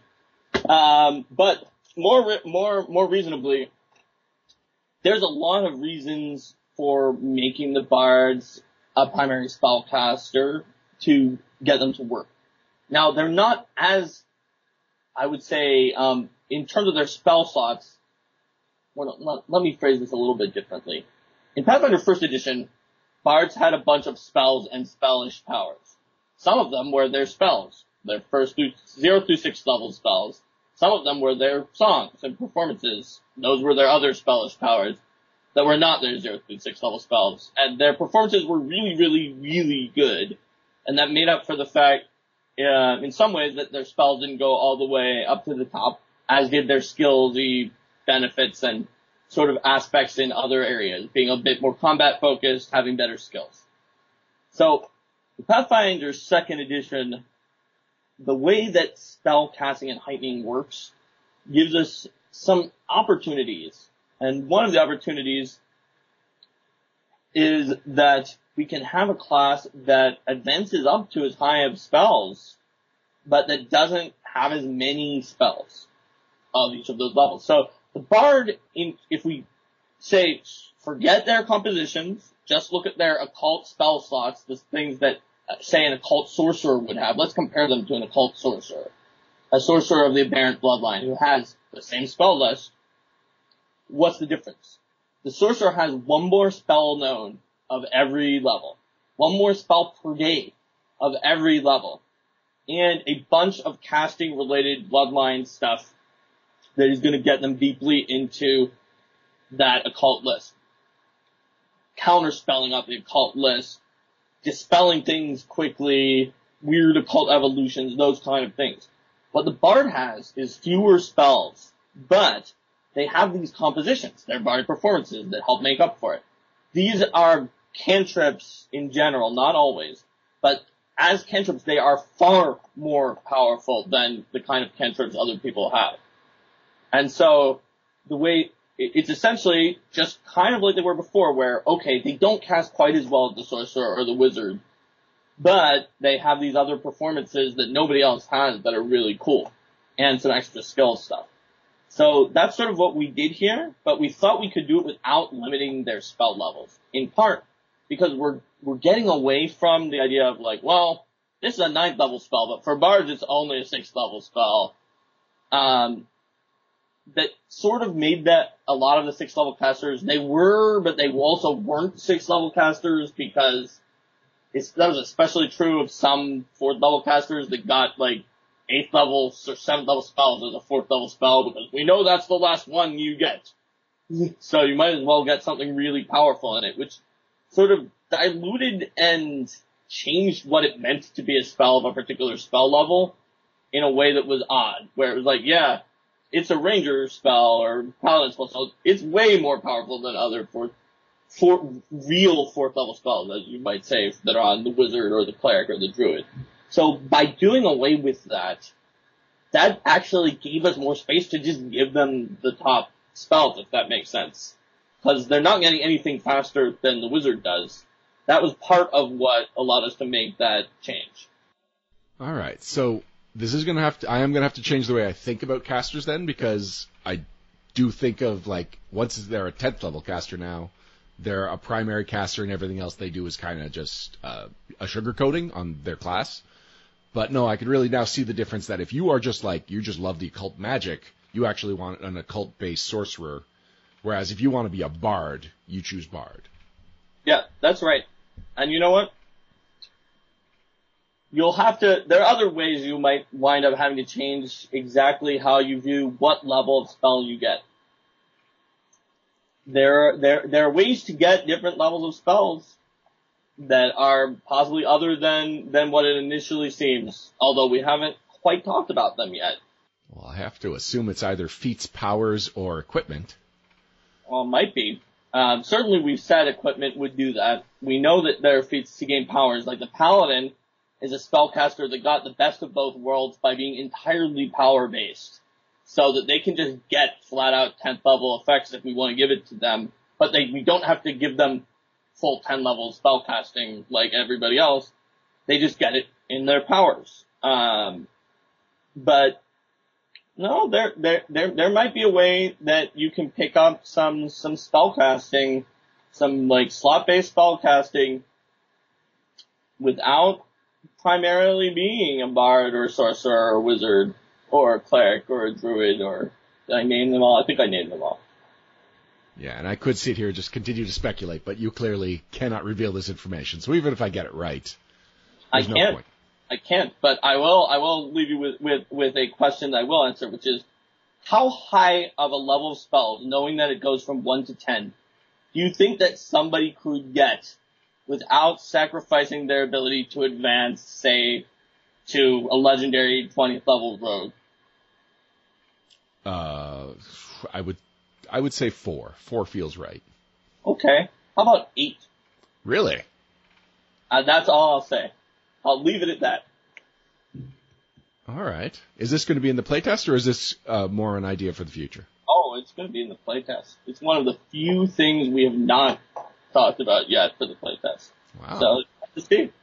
But more reasonably, there's a lot of reasons for making the bards a primary spellcaster to get them to work. Now, they're not as, I would say, in terms of their spell slots, let me phrase this a little bit differently. In Pathfinder 1st Edition, bards had a bunch of spells and spellish powers. Some of them were their spells, their 0 through 6th level spells. Some of them were their songs and performances. Those were their other spellish powers that were not their 0 through 6th level spells. And their performances were really, really, really good. And that made up for the fact, in some ways, that their spells didn't go all the way up to the top, as did their skillsy benefits and sort of aspects in other areas, being a bit more combat focused, having better skills. So, the Pathfinder 2nd Edition, the way that spell casting and heightening works gives us some opportunities. And one of the opportunities is that we can have a class that advances up to as high of spells, but that doesn't have as many spells of each of those levels. So the bard, if we say forget their compositions, just look at their occult spell slots, the things that, say, an occult sorcerer would have. Let's compare them to an occult sorcerer. A sorcerer of the aberrant bloodline who has the same spell list. What's the difference? The sorcerer has one more spell known of every level. One more spell per day of every level. And a bunch of casting related bloodline stuff that is going to get them deeply into that occult list. Counterspelling up the occult list, dispelling things quickly, weird occult evolutions, those kind of things. What the bard has is fewer spells, but they have these compositions. They're bard performances that help make up for it. These are cantrips in general, not always, but as cantrips, they are far more powerful than the kind of cantrips other people have. And so, the way, it's essentially just kind of like they were before, where, okay, they don't cast quite as well as the sorcerer or the wizard, but they have these other performances that nobody else has that are really cool, and some extra skill stuff. So that's sort of what we did here, but we thought we could do it without limiting their spell levels. In part, because we're getting away from the idea of like, well, this is a 9th level spell, but for bards it's only a 6th level spell. That sort of made that a lot of the 6th level casters, they were, but they also weren't 6th level casters, because that was especially true of some 4th level casters that got like 8th level or 7th level spells as a 4th level spell, because we know that's the last one you get. So you might as well get something really powerful in it, which sort of diluted and changed what it meant to be a spell of a particular spell level in a way that was odd, where it was like, yeah, it's a ranger spell or paladin spell, so it's way more powerful than other real fourth level spells, as you might say, that are on the wizard or the cleric or the druid. So by doing away with that actually gave us more space to just give them the top spells, if that makes sense. Because they're not getting anything faster than the wizard does. That was part of what allowed us to make that change. All right, so this is I am gonna have to change the way I think about casters then, because I do think of, like, once they're a 10th level caster now, they're a primary caster and everything else they do is kind of just a sugar coating on their class. But no, I could really now see the difference that if you are just like, you just love the occult magic, you actually want an occult-based sorcerer. Whereas if you want to be a bard, you choose bard. Yeah, that's right. And you know what? There are other ways you might wind up having to change exactly how you view what level of spell you get. There are ways to get different levels of spells that are possibly other than what it initially seems, although we haven't quite talked about them yet. Well, I have to assume it's either feats, powers, or equipment. Well, it might be. Certainly we've said equipment would do that. We know that there are feats to gain powers, like the Paladin is a spellcaster that got the best of both worlds by being entirely power-based, so that they can just get flat-out 10th level effects if we want to give it to them, but we don't have to give them full 10 level spellcasting like everybody else. They just get it in their powers. But no, there might be a way that you can pick up some spellcasting, some like slot-based spellcasting without primarily being a bard or a sorcerer or a wizard or a cleric or a druid, or did I name them all? I think I named them all. Yeah, and I could sit here and just continue to speculate, but you clearly cannot reveal this information. So even if I get it right, there's no point. I can't, but I will leave you with a question that I will answer, which is, how high of a level of spells, knowing that it goes from 1 to 10, do you think that somebody could get without sacrificing their ability to advance, say, to a legendary 20th level rogue? I would say 4. 4 feels right. Okay. How about 8? Really? That's all I'll say. I'll leave it at that. All right. Is this going to be in the playtest, or is this more an idea for the future? Oh, it's going to be in the playtest. It's one of the few things we have not talked about yet for the playtest. Wow. So, let's see.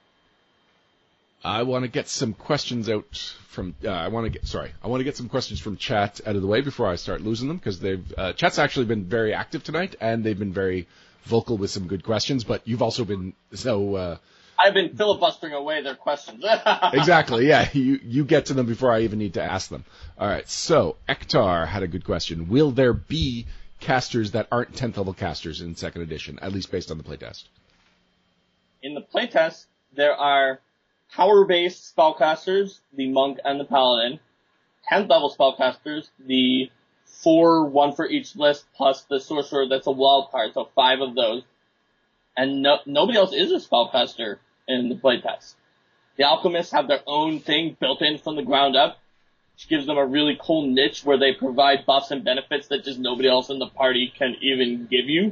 I want to get some questions out from. I want to get some questions from chat out of the way before I start losing them, because chat's actually been very active tonight, and they've been very vocal with some good questions. But you've also been so. I've been filibustering away their questions. Exactly. Yeah, you get to them before I even need to ask them. All right. So Ektar had a good question. Will there be casters that aren't 10th level casters in second edition, at least based on the playtest? In the playtest, there are power-based spellcasters, the monk and the paladin. 10th level spellcasters, the 4, 1 for each list, plus the sorcerer that's a wild card, so 5 of those. And nobody else is a spellcaster in the playtest. The alchemists have their own thing built in from the ground up, which gives them a really cool niche where they provide buffs and benefits that just nobody else in the party can even give you,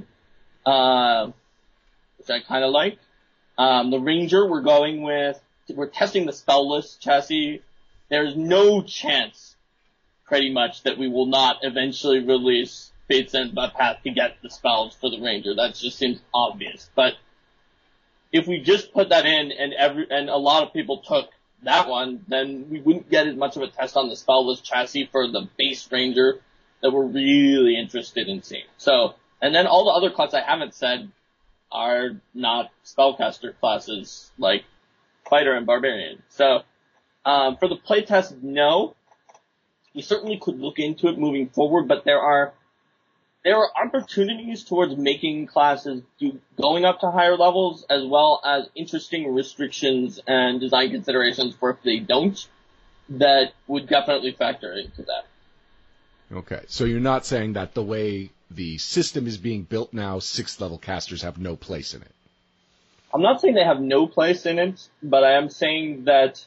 which I kind of like. The ranger, we're testing the spell list chassis. There's no chance, pretty much, that we will not eventually release Fates and Path to get the spells for the ranger. That just seems obvious. But if we just put that in and a lot of people took that one, then we wouldn't get as much of a test on the spell list chassis for the base ranger that we're really interested in seeing. So, and then all the other class I haven't said are not spellcaster classes like fighter and barbarian. So, for the playtest, no. We certainly could look into it moving forward, but there are opportunities towards making classes going up to higher levels, as well as interesting restrictions and design considerations for if they don't, that would definitely factor into that. Okay, so you're not saying that the way the system is being built now, 6th level casters have no place in it. I'm not saying they have no place in it, but I am saying that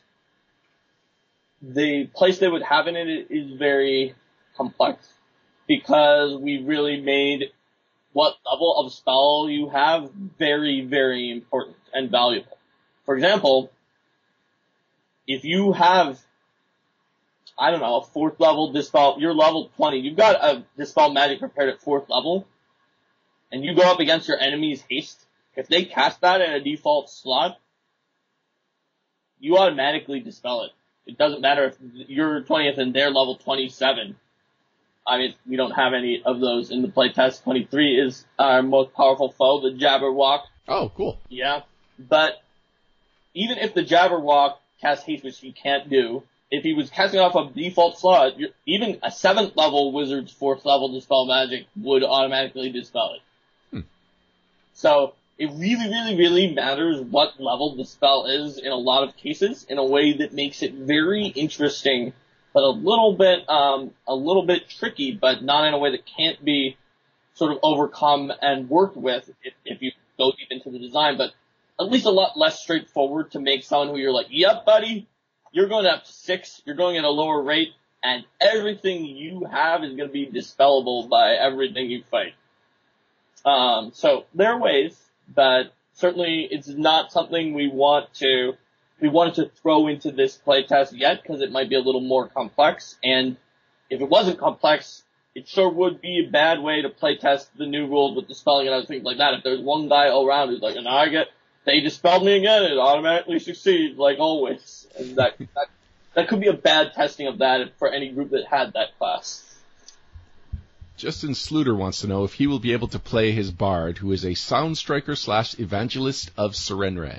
the place they would have in it is very complex, because we really made what level of spell you have very, very important and valuable. For example, if you have, I don't know, a 4th level Dispel, you're level 20, you've got a Dispel Magic prepared at 4th level, and you go up against your enemy's haste, if they cast that in a default slot, you automatically dispel it. It doesn't matter if you're 20th and they're level 27. I mean, we don't have any of those in the playtest. 23 is our most powerful foe, the Jabberwock. Oh, cool. Yeah. But even if the Jabberwock casts haste, which he can't do, if he was casting off a default slot, even a 7th level wizard's 4th level Dispel Magic would automatically dispel it. So, it really, really, really matters what level the spell is in a lot of cases, in a way that makes it very interesting, but a little bit tricky, but not in a way that can't be sort of overcome and worked with if you go deep into the design, but at least a lot less straightforward to make someone who you're like, yep, buddy, you're going up to 6, you're going at a lower rate, and everything you have is going to be dispellable by everything you fight. So there are ways, but certainly it's not something we wanted to throw into this playtest yet, because it might be a little more complex, and if it wasn't complex, it sure would be a bad way to playtest the new rules with dispelling and other things like that. If there's one guy around who's like, and they dispelled me again, it automatically succeeds, like always. And that could be a bad testing of that for any group that had that class. Justin Sluter wants to know if he will be able to play his bard, who is a Sound Striker / Evangelist of Sarenrae.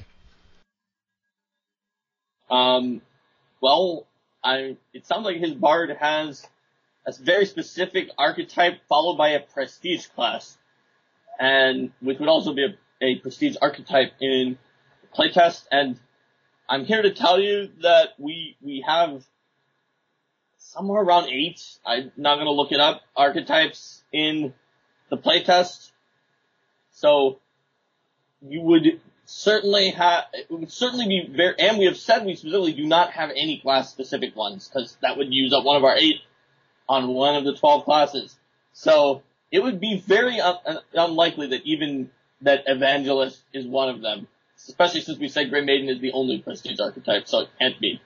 Well, it sounds like his bard has a very specific archetype followed by a prestige class, and which would also be a prestige archetype in playtest. And I'm here to tell you that we have somewhere around 8, I'm not going to look it up, archetypes in the playtest. So it would certainly be very, and we have said we specifically do not have any class specific ones, because that would use up one of our 8 on one of the 12 classes. So it would be very unlikely that Evangelist is one of them, especially since we said Grey Maiden is the only prestige archetype, so it can't be.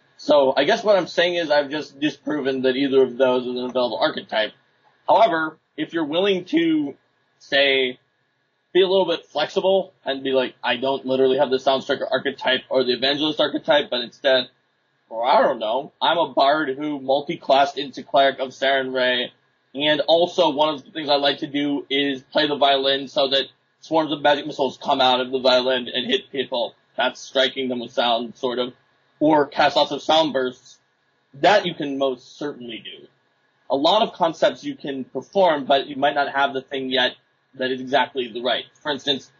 So I guess what I'm saying is I've just disproven that either of those is an available archetype. However, if you're willing to, say, be a little bit flexible and be like, I don't literally have the Sound Striker archetype or the Evangelist archetype, but instead, or I don't know, I'm a bard who multi-classed into Cleric of Sarenrae, and also one of the things I like to do is play the violin so that swarms of magic missiles come out of the violin and hit people. That's striking them with sound, sort of. Or cast lots of sound bursts. That you can most certainly do. A lot of concepts you can perform, but you might not have the thing yet that is exactly the right. For instance,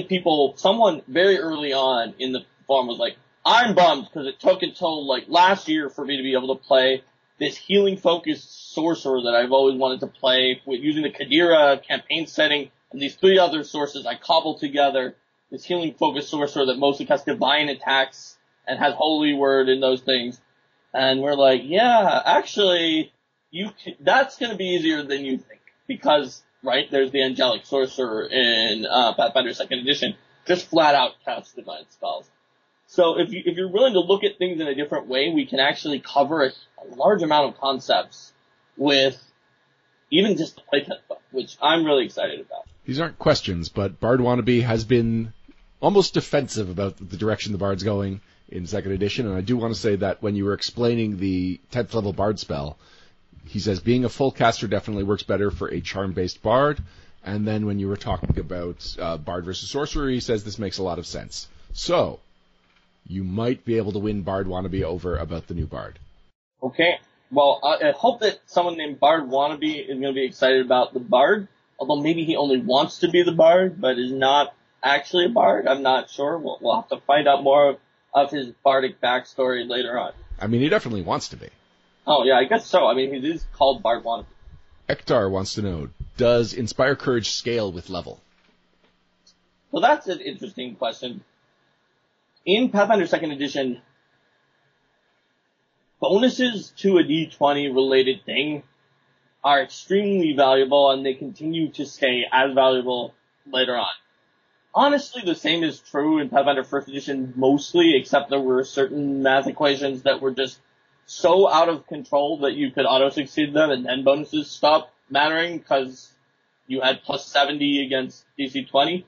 someone very early on in the form was like, I'm bummed because it took until like last year for me to be able to play this healing focused sorcerer that I've always wanted to play with using the Kadira campaign setting and these 3 other sources I cobbled together. This healing focused sorcerer that mostly casts divine attacks and has holy word and those things. And we're like, yeah, actually, that's going to be easier than you think. Because, right, there's the angelic sorcerer in Pathfinder 2nd edition. Just flat out casts divine spells. So if you're willing to look at things in a different way, we can actually cover a large amount of concepts with even just the playtest book, which I'm really excited about. These aren't questions, but Bard Wannabe has been almost defensive about the direction the Bard's going in 2nd edition, and I do want to say that when you were explaining the 10th level Bard spell, he says being a full caster definitely works better for a charm-based Bard, and then when you were talking about Bard versus Sorcerer, he says this makes a lot of sense. So, you might be able to win Bard Wannabe over about the new Bard. Okay, well, I hope that someone named Bard Wannabe is going to be excited about the Bard, although maybe he only wants to be the Bard, but is not actually a Bard. I'm not sure. We'll have to find out more of his bardic backstory later on. I mean, he definitely wants to be. Oh, yeah, I guess so. I mean, he is called Bard Wannabe. Ektar wants to know, does Inspire Courage scale with level? Well, that's an interesting question. In Pathfinder 2nd Edition, bonuses to a D20 related thing are extremely valuable, and they continue to stay as valuable later on. Honestly, the same is true in Pathfinder 1st Edition mostly, except there were certain math equations that were just so out of control that you could auto-succeed them, and then bonuses stopped mattering because you had plus 70 against DC 20.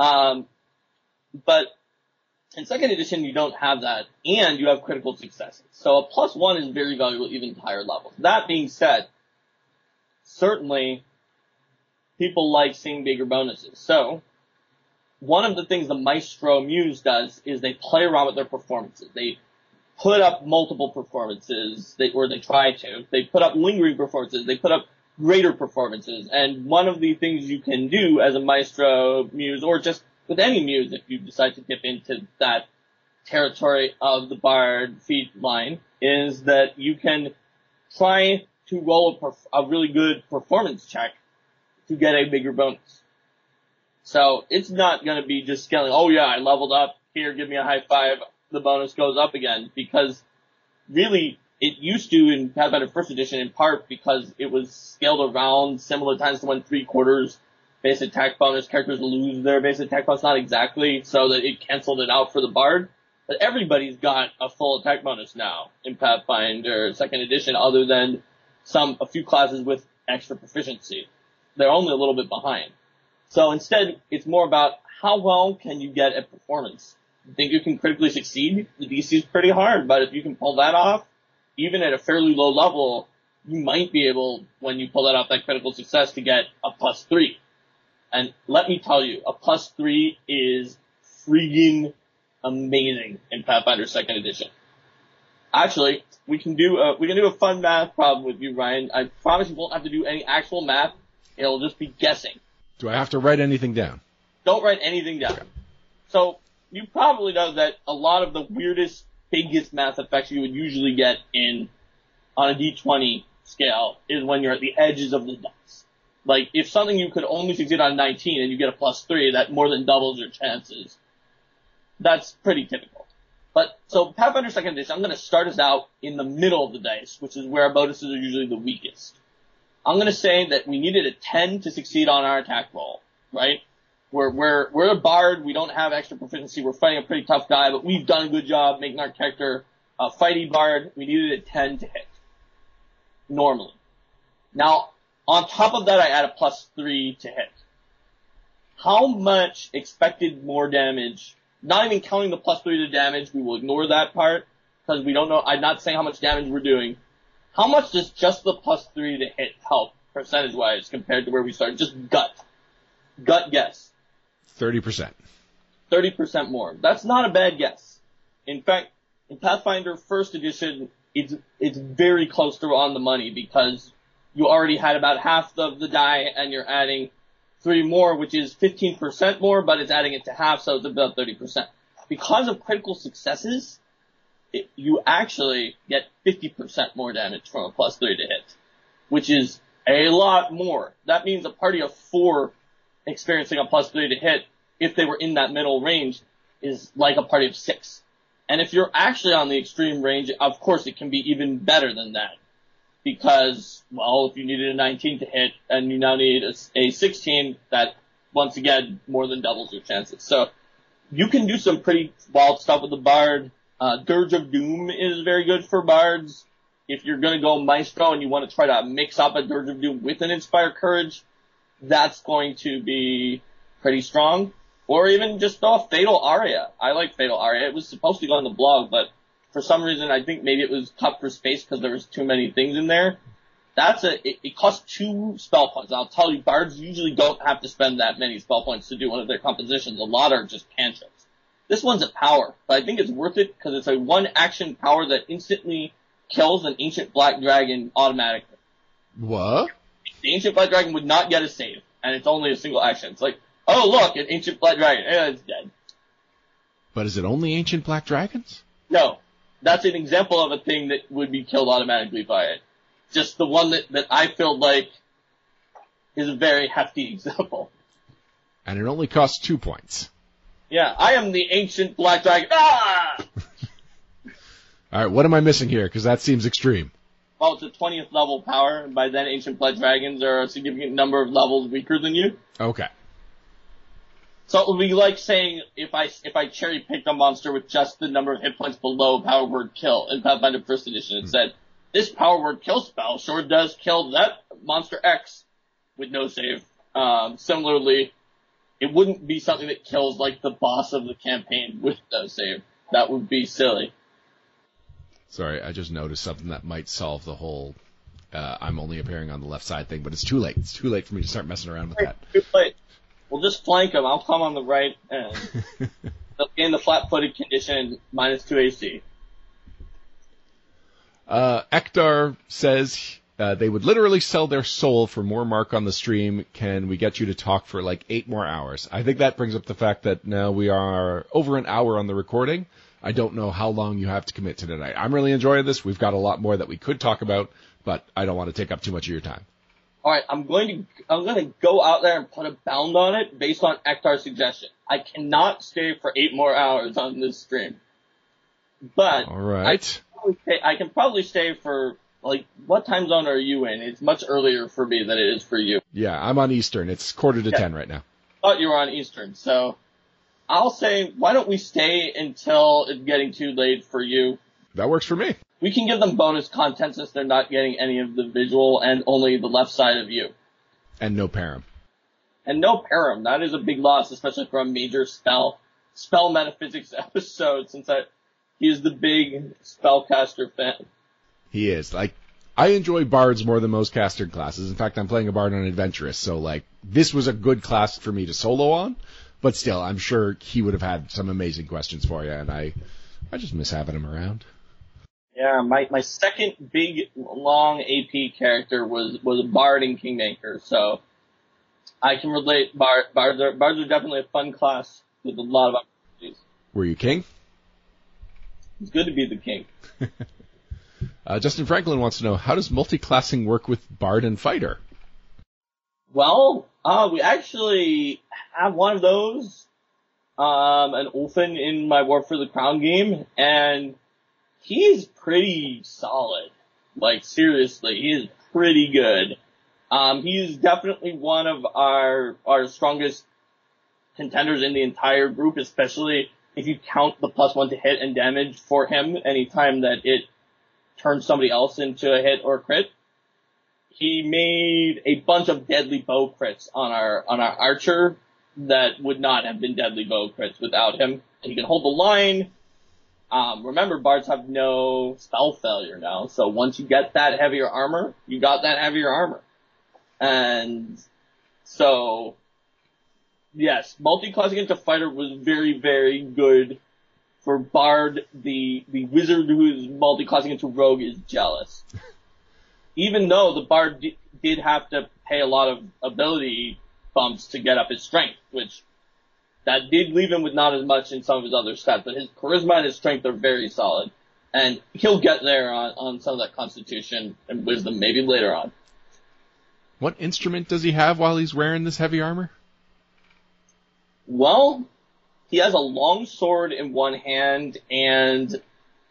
But in 2nd Edition, you don't have that, and you have critical successes. So a plus 1 is very valuable even at higher levels. That being said, certainly people like seeing bigger bonuses. So one of the things the Maestro Muse does is they play around with their performances. They put up multiple performances, or they try to. They put up lingering performances. They put up greater performances. And one of the things you can do as a Maestro Muse, or just with any Muse if you decide to dip into that territory of the Bard feat line, is that you can try to roll a really good performance check to get a bigger bonus. So it's not going to be just scaling, oh yeah, I leveled up, here, give me a high five, the bonus goes up again, because really it used to in Pathfinder 1st Edition in part because it was scaled around similar times to when 3/4 base attack bonus characters lose their base attack bonus, not exactly, so that it canceled it out for the Bard. But everybody's got a full attack bonus now in Pathfinder 2nd Edition other than a few classes with extra proficiency. They're only a little bit behind. So instead, it's more about how well can you get at performance. You think you can critically succeed? The DC is pretty hard, but if you can pull that off, even at a fairly low level, you might be able, when you pull that off, that critical success, to get a +3. And let me tell you, a +3 is freaking amazing in Pathfinder 2nd Edition. Actually, we can do a fun math problem with you, Ryan. I promise you won't have to do any actual math. It'll just be guessing. Do I have to write anything down? Don't write anything down. Okay. So, you probably know that a lot of the weirdest, biggest math effects you would usually get on a D20 scale is when you're at the edges of the dice. Like, if something you could only succeed on 19 and you get a +3, that more than doubles your chances. That's pretty typical. But, so Pathfinder 2nd Edition, I'm going to start us out in the middle of the dice, which is where our bonuses are usually the weakest. I'm going to say that we needed a 10 to succeed on our attack roll, right? We're a Bard, we don't have extra proficiency, we're fighting a pretty tough guy, but we've done a good job making our character a fighty Bard. We needed a 10 to hit. Normally. Now, on top of that, I add a +3 to hit. How much expected more damage, not even counting the +3 to damage, we will ignore that part, because we don't know, I'm not saying how much damage we're doing. How much does just the +3 to hit help, percentage-wise, compared to where we started? Just gut guess. 30%. 30% more. That's not a bad guess. In fact, in Pathfinder 1st Edition, it's very close to on the money, because you already had about half of the die, and you're adding 3 more, which is 15% more, but it's adding it to half, so it's about 30%. Because of critical successes, you actually get 50% more damage from a +3 to hit, which is a lot more. That means a party of 4 experiencing a +3 to hit, if they were in that middle range, is like a party of 6. And if you're actually on the extreme range, of course it can be even better than that. Because, well, if you needed a 19 to hit, and you now need a 16, that, once again, more than doubles your chances. So, you can do some pretty wild stuff with the Bard. Dirge of Doom is very good for Bards. If you're gonna go Maestro and you want to try to mix up a Dirge of Doom with an Inspire Courage, that's going to be pretty strong. Or even just a Fatal Aria. I like Fatal Aria. It was supposed to go on the blog, but for some reason I think maybe it was cut for space because there was too many things in there. It costs 2 spell points. I'll tell you, Bards usually don't have to spend that many spell points to do one of their compositions. A lot are just cantrips. This one's a power, but I think it's worth it because it's a 1-action power that instantly kills an Ancient Black Dragon automatically. What? The Ancient Black Dragon would not get a save, and it's only a single action. It's like, oh look, an Ancient Black Dragon, it's dead. But is it only Ancient Black Dragons? No. That's an example of a thing that would be killed automatically by it. Just the one that I feel like is a very hefty example. And it only costs 2 points. Yeah, I am the ancient black dragon. Ah! All right, what am I missing here? Because that seems extreme. Well, it's a 20th level power, and by then ancient blood dragons are a significant number of levels weaker than you. Okay. So it would be like saying if I cherry picked a monster with just the number of hit points below power word kill in Pathfinder First Edition and said, this power word kill spell sure does kill that monster X with no save. Similarly, it wouldn't be something that kills like the boss of the campaign with no save. That would be silly. Sorry, I just noticed something that might solve the whole I'm only appearing on the left side thing, but it's too late. It's too late for me to start messing around with that. Too late. We'll just flank them. I'll come on the right, and they'll gain the flat-footed condition, -2 AC. Ektar says they would literally sell their soul for more Mark on the stream. Can we get you to talk for like 8 more hours? I think that brings up the fact that now we are over an hour on the recording. I don't know how long you have to commit to tonight. I'm really enjoying this. We've got a lot more that we could talk about, but I don't want to take up too much of your time. All right, I'm going to go out there and put a bound on it based on Ektar's suggestion. I cannot stay for 8 more hours on this stream, but all right, I can probably stay for like what time zone are you in? It's much earlier for me than it is for you. Yeah, I'm on Eastern. It's 9:45 right now. Thought you were on Eastern, so I'll say why don't we stay until it's getting too late for you? That works for me. We can give them bonus content since they're not getting any of the visual and only the left side of you. And no Param. And no Param. That is a big loss, especially for a major spell metaphysics episode, since he is the big spellcaster fan. He is. Like, I enjoy bards more than most caster classes. In fact, I'm playing a bard on Adventurous, so like this was a good class for me to solo on. But still, I'm sure he would have had some amazing questions for you, and I just miss having him around. Yeah, my second big, long AP character was a bard in Kingmaker, so I can relate. Bards are definitely a fun class with a lot of opportunities. Were you king? It's good to be the king. Justin Franklin wants to know, how does multi-classing work with bard and fighter? Well, we actually have one of those, an Ulfin in my War for the Crown game, and he's pretty solid. Like, seriously, he is pretty good. He's definitely one of our strongest contenders in the entire group, especially if you count the +1 to hit and damage for him anytime that it turns somebody else into a hit or crit. He made a bunch of deadly bow crits on our archer that would not have been deadly bow crits without him. He can hold the line. Remember, bards have no spell failure now, so once you get that heavier armor, you got that heavier armor. And so, yes, multi-classing into fighter was very, very good. For bard, the wizard who is multi-classing into rogue is jealous. Even though the bard did have to pay a lot of ability bumps to get up his strength, which that did leave him with not as much in some of his other stats, but his charisma and his strength are very solid. And he'll get there on some of that constitution and wisdom maybe later on. What instrument does he have while he's wearing this heavy armor? Well, he has a long sword in one hand and,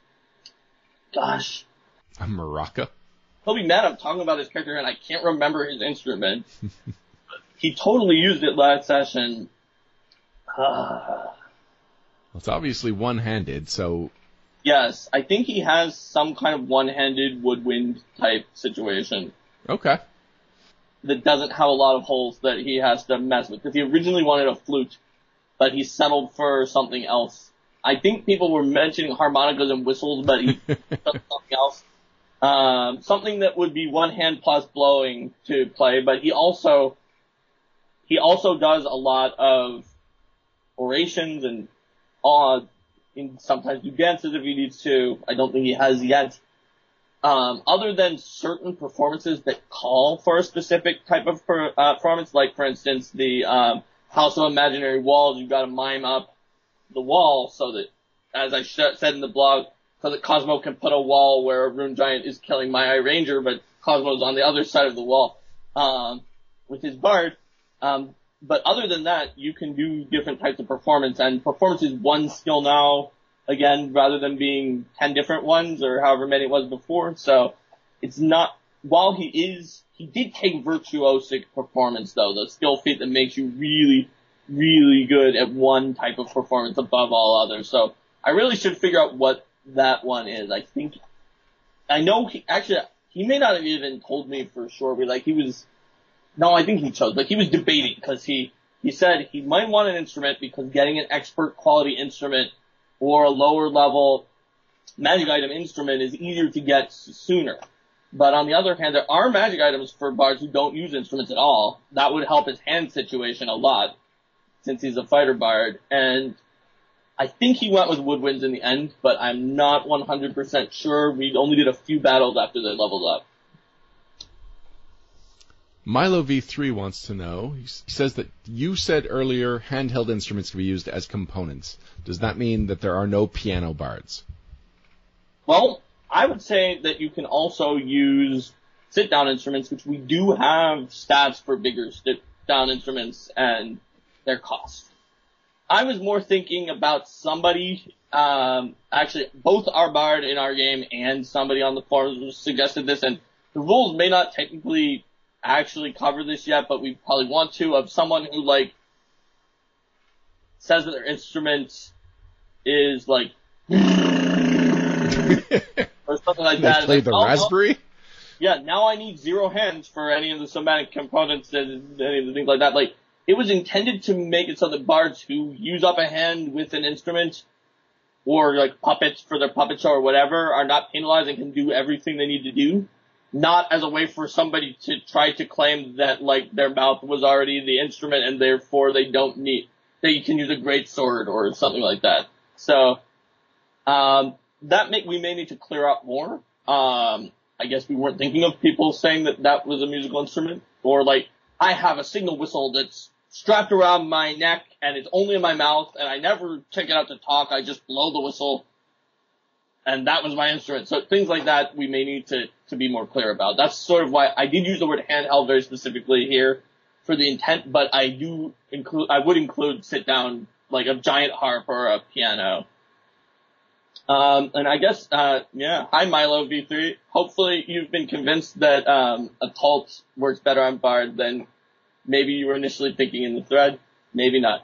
gosh. A maraca? He'll be mad I'm talking about his character and I can't remember his instrument. He totally used it last session. Well, it's obviously one-handed, so... Yes, I think he has some kind of one-handed woodwind type situation. Okay. That doesn't have a lot of holes that he has to mess with. Because he originally wanted a flute, but he settled for something else. I think people were mentioning harmonicas and whistles, but he did something else. Something that would be one hand plus blowing to play, but he also does a lot of orations and sometimes do dances if he needs to. I don't think he has yet. Other than certain performances that call for a specific type of performance, like for instance the House of Imaginary Walls, you've got to mime up the wall so that, as I said in the blog, so that Cosmo can put a wall where a Rune Giant is killing my Eye Ranger, but Cosmo's on the other side of the wall. with his bard. But other than that, you can do different types of performance, and performance is one skill now, again, rather than being 10 different ones or however many it was before. So it's not, while he did take virtuosic performance though, the skill feat that makes you really, really good at one type of performance above all others. So I really should figure out what that one is. I know he may not have even told me for sure, but like I think he chose, he was debating because he said he might want an instrument because getting an expert quality instrument or a lower level magic item instrument is easier to get sooner. But on the other hand, there are magic items for bards who don't use instruments at all. That would help his hand situation a lot since he's a fighter bard. And I think he went with woodwinds in the end, but I'm not 100% sure. We only did a few battles after they leveled up. Milo V3 wants to know, he says that you said earlier handheld instruments can be used as components. Does that mean that there are no piano bards? Well, I would say that you can also use sit-down instruments, which we do have stats for bigger sit-down instruments and their cost. I was more thinking about somebody, actually both our bard in our game and somebody on the forums suggested this, and the rules may not technically actually cover this yet, but we probably want to, of someone who says that their instrument is or something like that. Play the raspberry? Yeah, now I need 0 hands for any of the somatic components and any of the things like that. It was intended to make it so that bards who use up a hand with an instrument or puppets for their puppet show or whatever are not penalized and can do everything they need to do. Not as a way for somebody to try to claim that their mouth was already the instrument and therefore they can use a great sword or something like that. So, we may need to clear up more. I guess we weren't thinking of people saying that was a musical instrument, or I have a signal whistle that's strapped around my neck and it's only in my mouth and I never take it out to talk, I just blow the whistle and that was my instrument. So things like that we may need to be more clear about. That's sort of why I did use the word handheld very specifically here for the intent, but I would include sit down, a giant harp or a piano. And I guess, hi Milo V3. Hopefully you've been convinced that, a Talt works better on Bard than maybe you were initially thinking in the thread. Maybe not.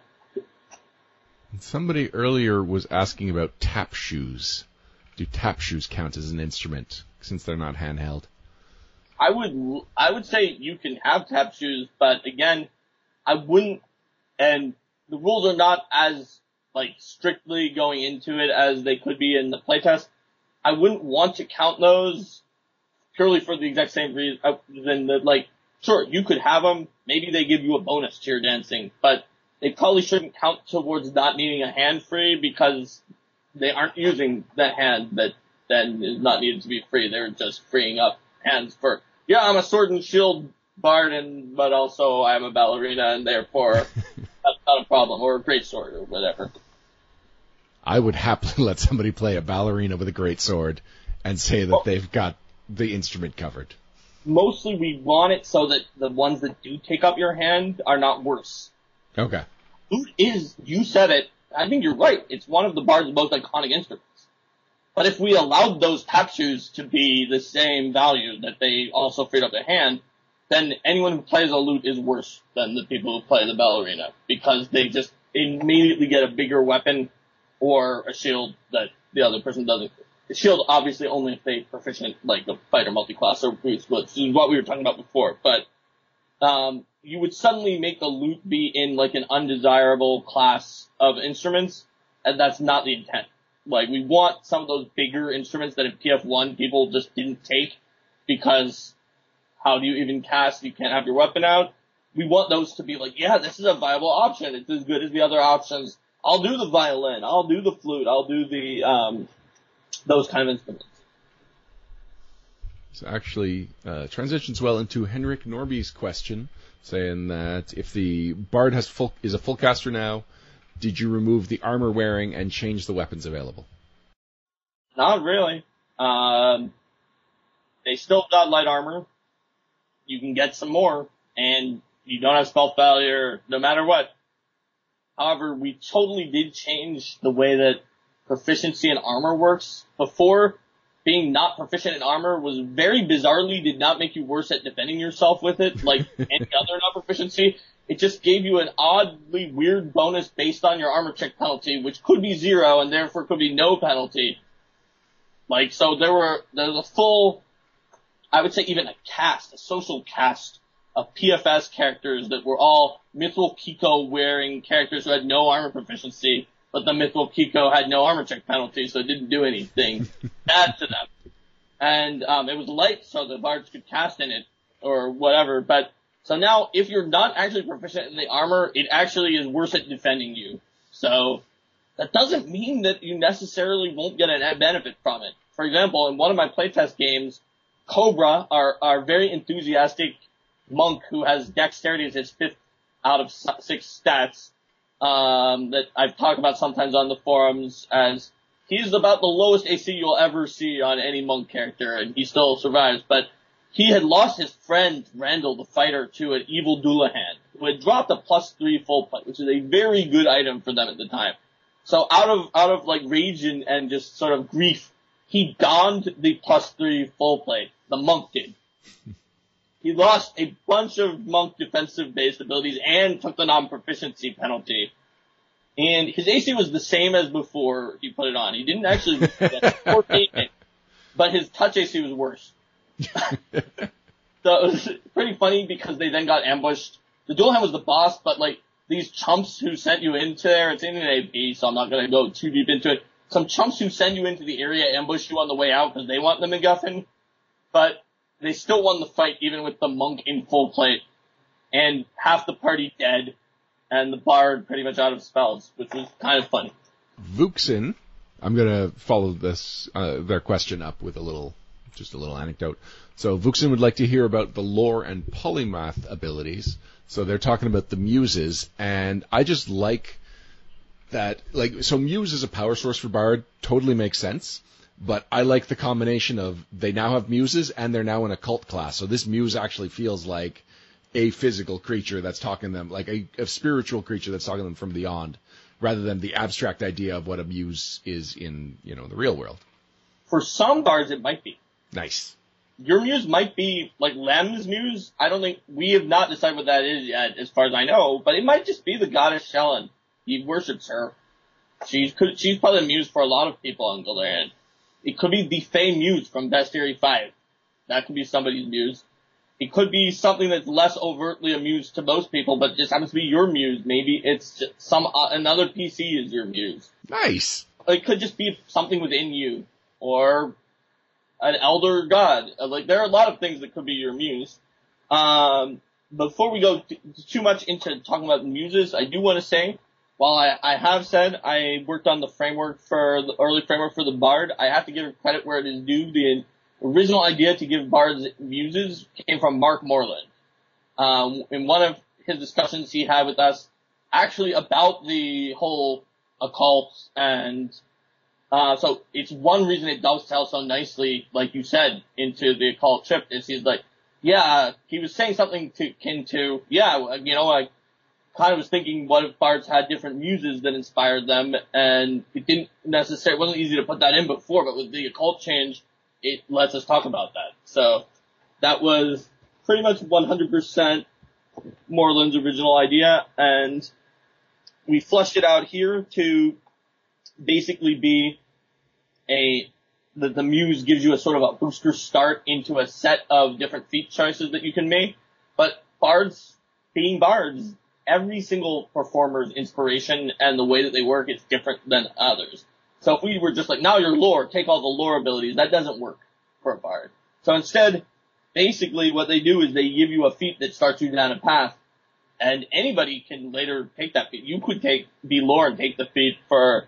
Somebody earlier was asking about tap shoes. Do tap shoes count as an instrument since they're not handheld? I would say you can have tap shoes, but again, I wouldn't, and the rules are not as strictly going into it as they could be in the playtest. I wouldn't want to count those purely for the exact same reason, sure, you could have them, maybe they give you a bonus to your dancing, but they probably shouldn't count towards not needing a hand free because they aren't using the hand that then is not needed to be free. They're just freeing up hands for, I'm a sword and shield bard, but also I'm a ballerina and therefore that's not a problem, or a great sword or whatever. I would happily let somebody play a ballerina with a great sword and say that they've got the instrument covered. Mostly we want it so that the ones that do take up your hand are not worse. Okay. Flute is, you said it, I think you're right, it's one of the bard's most iconic instruments. But if we allowed those tap shoes to be the same value, that they also freed up their hand, then anyone who plays a lute is worse than the people who play the ballerina, because they just immediately get a bigger weapon or a shield that the other person doesn't. The shield, obviously, only if they proficient, the fighter multi-class or boots, which is what we were talking about before. But you would suddenly make the lute be in, an undesirable class of instruments, and that's not the intent. We want some of those bigger instruments that in PF1 people just didn't take, because how do you even cast? You can't have your weapon out. We want those to be this is a viable option. It's as good as the other options. I'll do the violin. I'll do the flute. I'll do the, those kind of instruments. So actually, transitions well into Henrik Norby's question, saying that if the bard is a full caster now, did you remove the armor wearing and change the weapons available? Not really. They still got light armor. You can get some more, and you don't have spell failure, no matter what. However, we totally did change the way that proficiency in armor works. Before, being not proficient in armor was very bizarrely did not make you worse at defending yourself with it, like any other non-proficiency. It just gave you an oddly weird bonus based on your armor check penalty, which could be 0 and therefore could be no penalty. Like, so there's a full, I would say even a social cast of PFS characters that were all Mythril Kiko wearing characters who had no armor proficiency, but the Mythril Kiko had no armor check penalty, so it didn't do anything bad to them. And it was light, so the bards could cast in it, or whatever. But so now, if you're not actually proficient in the armor, it actually is worse at defending you. So that doesn't mean that you necessarily won't get a benefit from it. For example, in one of my playtest games, Cobra, our very enthusiastic monk who has dexterity as his 5th out of 6 stats, that I've talked about sometimes on the forums, as he's about the lowest AC you'll ever see on any monk character, and he still survives. But he had lost his friend, Randall, the fighter, to an evil Doulahan, who had dropped a +3 full plate, which is a very good item for them at the time. So out of like rage and just sort of grief, he donned the +3 full plate. The monk did. He lost a bunch of monk defensive-based abilities and took the non-proficiency penalty. And his AC was the same as before he put it on. He didn't actually get 14, but his touch AC was worse. So it was pretty funny because they then got ambushed. The Doulahan was the boss, but like these chumps who sent you into there, it's in an AP, so I'm not going to go too deep into it. Some chumps who send you into the area ambush you on the way out because they want the MacGuffin, but they still won the fight even with the monk in full plate, and half the party dead, and the bard pretty much out of spells, which was kind of funny. Vuxin, I'm going to follow this their question up with a little anecdote. So Vuxin would like to hear about the lore and polymath abilities. So they're talking about the muses, and I just like that. Like, so muse is a power source for bard, totally makes sense. But I like the combination of they now have muses and they're now in a cult class. So this muse actually feels like a physical creature that's talking to them, like a spiritual creature that's talking to them from beyond, rather than the abstract idea of what a muse is in, the real world. For some bards, it might be. Nice. Your muse might be like Lem's muse. I don't think we have not decided what that is yet, as far as I know, but it might just be the goddess Shelyn. He worships her. She's probably the muse for a lot of people on Golarion. It could be the Fae Muse from Bestiary 5. That could be somebody's muse. It could be something that's less overtly a muse to most people, but just happens to be your muse. Maybe it's just another PC is your muse. Nice. It could just be something within you, or an elder god. Like, there are a lot of things that could be your muse. Before we go too much into talking about muses, I do want to say, while I have said I worked on the early framework for the Bard, I have to give credit where it is due. The original idea to give Bards muses came from Mark Moreland. In one of his discussions he had with us, actually about the whole occult, and so it's one reason it dovetails so nicely, like you said, into the occult trip, is he's like, he was saying something akin to, I kind of was thinking, what if bards had different muses that inspired them, and it wasn't easy to put that in before, but with the occult change, it lets us talk about that. So that was pretty much 100% Moreland's original idea, and we fleshed it out here to basically be the muse gives you a sort of a booster start into a set of different feat choices that you can make, but bards, being bards, every single performer's inspiration and the way that they work is different than others. So if we were just like, now you're lore, take all the lore abilities, that doesn't work for a bard. So instead, basically what they do is they give you a feat that starts you down a path, and anybody can later take that feat. You could be lore and take the feat for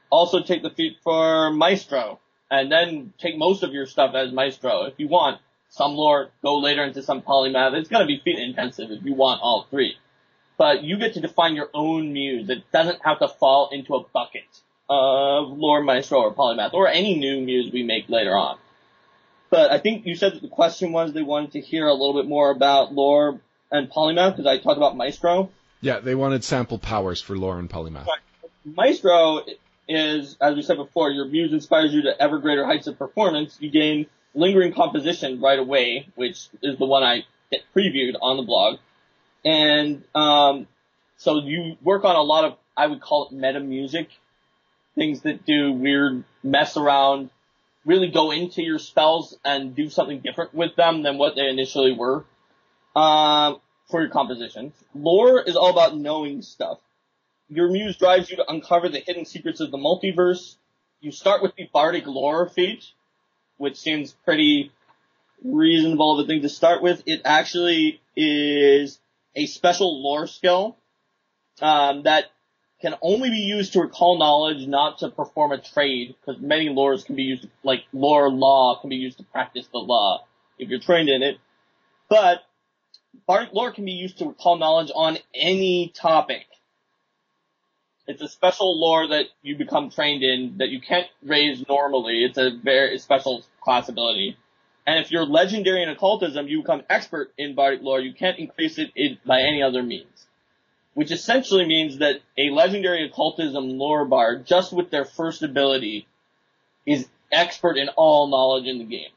Maestro, and then take most of your stuff as Maestro. If you want some lore, go later into some polymath. It's going to be feat intensive if you want all three. But you get to define your own muse. It doesn't have to fall into a bucket of lore, Maestro, or polymath, or any new muse we make later on. But I think you said that the question was they wanted to hear a little bit more about lore. and Polymath, because I talked about Maestro. Yeah, they wanted sample powers for lore and Polymath. Maestro is, as we said before, your muse inspires you to ever greater heights of performance. You gain lingering composition right away, which is the one I previewed on the blog. And so you work on a lot of, I would call it meta music, things that do weird mess around, really go into your spells and do something different with them than what they initially were for your compositions. Lore is all about knowing stuff. Your muse drives you to uncover the hidden secrets of the multiverse. You start with the Bardic Lore feat, which seems pretty reasonable of a thing to start with. It actually is a special lore skill that can only be used to recall knowledge, not to perform a trade, because many lores can be used, like lore law can be used to practice the law if you're trained in it. But Bardic Lore can be used to recall knowledge on any topic. It's a special lore that you become trained in that you can't raise normally. It's a very special class ability. And if you're legendary in occultism, you become expert in Bardic Lore. You can't increase it by any other means. Which essentially means that a legendary occultism lore bard, just with their first ability, is expert in all knowledge in the game.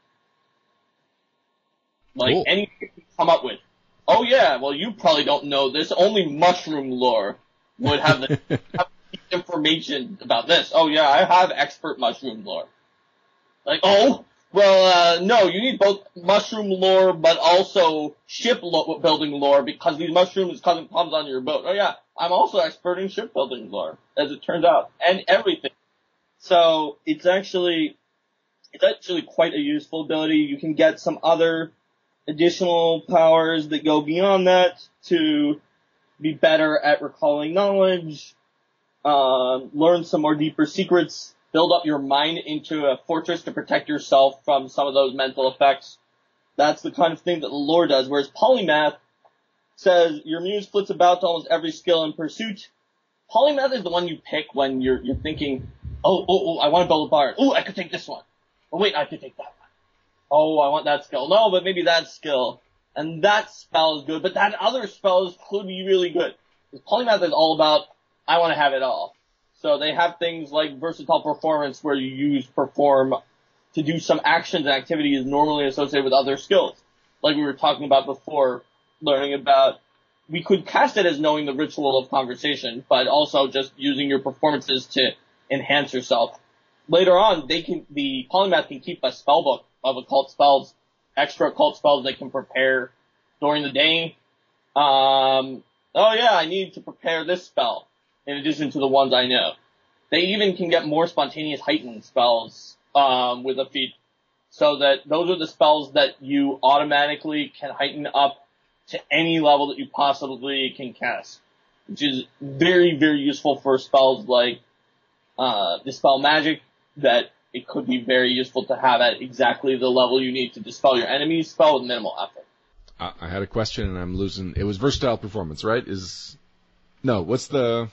Like, cool. Anything you can come up with. Oh yeah, well you probably don't know this, only mushroom lore would have the information about this. Oh yeah, I have expert mushroom lore. Like, oh, well, no, you need both mushroom lore, but also building lore, because these mushrooms causing problems on your boat. Oh yeah, I'm also expert in shipbuilding lore, as it turns out, and everything. So, it's actually quite a useful ability. You can get some other additional powers that go beyond that to be better at recalling knowledge, learn some more deeper secrets, build up your mind into a fortress to protect yourself from some of those mental effects. That's the kind of thing that the lore does, whereas Polymath says your muse flits about to almost every skill in pursuit. Polymath is the one you pick when you're thinking, oh, I want to build a bard. Oh, I could take this one. Oh wait, I could take that one. Oh, I want that skill. No, but maybe that skill. And that spell is good, but that other spell could be really good. Because Polymath is all about, I want to have it all. So they have things like versatile performance where you use perform to do some actions and activities normally associated with other skills. Like we were talking about before, learning about, we could cast it as knowing the ritual of conversation, but also just using your performances to enhance yourself. Later on, the Polymath can keep a spell book of occult spells, extra occult spells they can prepare during the day. Oh yeah, I need to prepare this spell, in addition to the ones I know. They even can get more spontaneous heightened spells, with a feat, so that those are the spells that you automatically can heighten up to any level that you possibly can cast. Which is very, very useful for spells like, Dispel Magic, that it could be very useful to have at exactly the level you need to dispel your enemy's spell with minimal effort. I had a question and I'm losing. It was versatile performance, right? What's the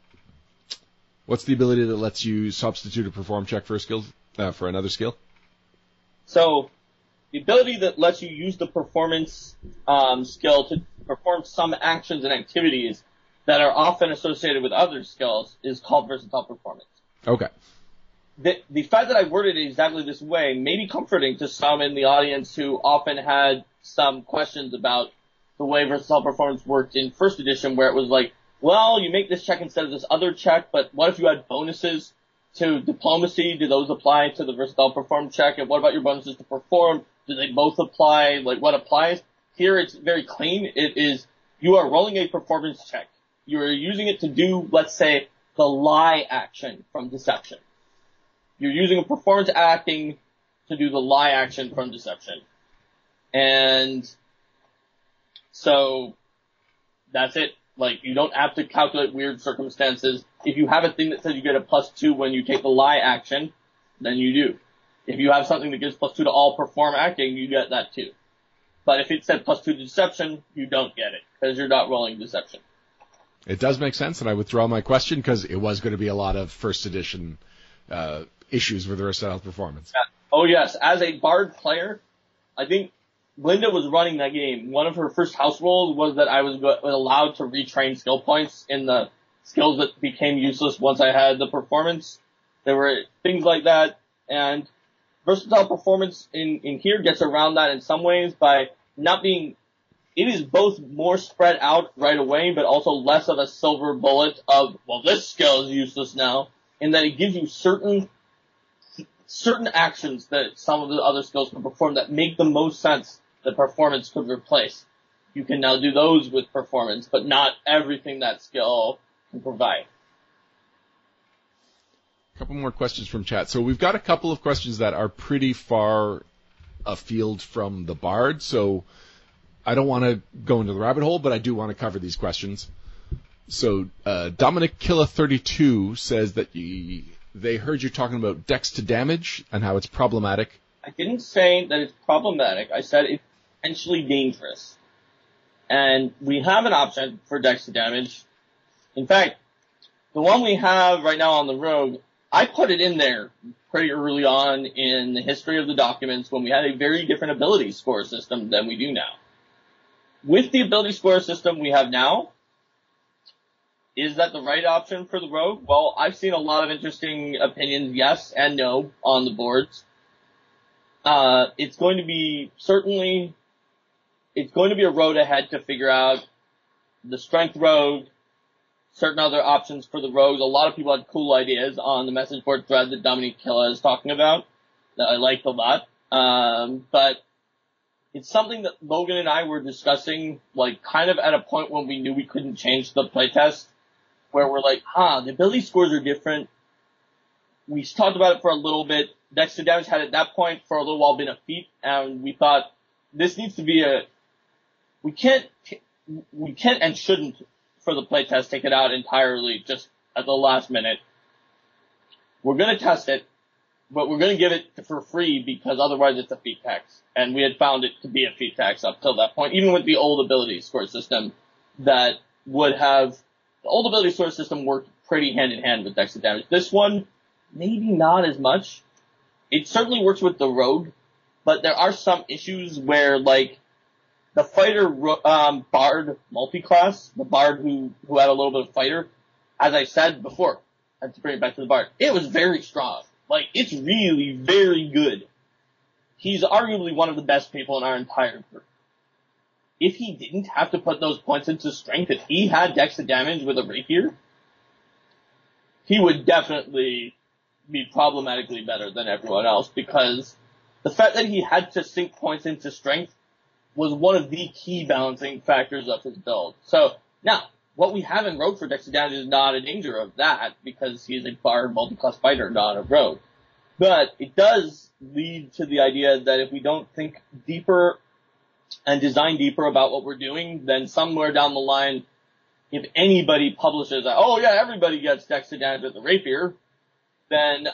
ability that lets you substitute a perform check for a skill, for another skill? So, the ability that lets you use the performance skill to perform some actions and activities that are often associated with other skills is called versatile performance. Okay. The fact that I worded it exactly this way may be comforting to some in the audience who often had some questions about the way versatile performance worked in first edition, where it was like, well, you make this check instead of this other check, but what if you had bonuses to diplomacy? Do those apply to the versatile perform check? And what about your bonuses to perform? Do they both apply? Like, what applies? Here it's very clean. It is, you are rolling a performance check. You are using it to do, let's say, the lie action from deception. You're using a performance acting to do the lie action from deception. And so that's it. Like, you don't have to calculate weird circumstances. If you have a thing that says you get a +2 when you take the lie action, then you do. If you have something that gives +2 to all perform acting, you get that too. But if it said +2 to deception, you don't get it, because you're not rolling deception. It does make sense, and I withdraw my question, because it was going to be a lot of first edition issues with versatile performance. Yeah. Oh yes, as a bard player, I think Linda was running that game, one of her first house rules was that I was allowed to retrain skill points in the skills that became useless once I had the performance. There were things like that, and versatile performance in here gets around that in some ways by not being, it is both more spread out right away, but also less of a silver bullet of, well, this skill is useless now, in that it gives you certain actions that some of the other skills can perform that make the most sense that performance could replace. You can now do those with performance, but not everything that skill can provide. A couple more questions from chat. So we've got a couple of questions that are pretty far afield from the Bard, so I don't want to go into the rabbit hole, but I do want to cover these questions. So Dominic Killa32 says that they heard you talking about dex to damage and how it's problematic. I didn't say that it's problematic. I said it's potentially dangerous. And we have an option for dex to damage. In fact, the one we have right now on the Rogue, I put it in there pretty early on in the history of the documents when we had a very different ability score system than we do now. With the ability score system we have now, is that the right option for the Rogue? Well, I've seen a lot of interesting opinions, yes and no, on the boards. It's going to be a road ahead to figure out the strength Rogue, certain other options for the Rogues. A lot of people had cool ideas on the message board thread that Dominique Killa is talking about that I liked a lot. But it's something that Logan and I were discussing, like, kind of at a point when we knew we couldn't change the playtest, where we're like, the ability scores are different. We talked about it for a little bit. Dex to damage had at that point for a little while been a feat, and we thought this needs to be we can't and shouldn't for the playtest take it out entirely just at the last minute. We're gonna test it, but we're gonna give it for free because otherwise it's a feat tax. And we had found it to be a feat tax up till that point, even with the old ability score system that would have, the old ability score system worked pretty hand in hand with dex to damage. This one, maybe not as much. It certainly works with the Rogue, but there are some issues where, like, the fighter Bard multi-class, the Bard who had a little bit of fighter, as I said before, I have to bring it back to the Bard, it was very strong. Like, it's really very good. He's arguably one of the best people in our entire group. If he didn't have to put those points into strength, if he had dex to damage with a rapier, he would definitely be problematically better than everyone else, because the fact that he had to sink points into strength was one of the key balancing factors of his build. So, now, what we have in Rogue for dex to damage is not a danger of that, because he is a Bard multi-class fighter, not a Rogue. But it does lead to the idea that if we don't think deeper and design deeper about what we're doing, then somewhere down the line, if anybody publishes that, oh yeah, everybody gets dex to damage with the rapier, then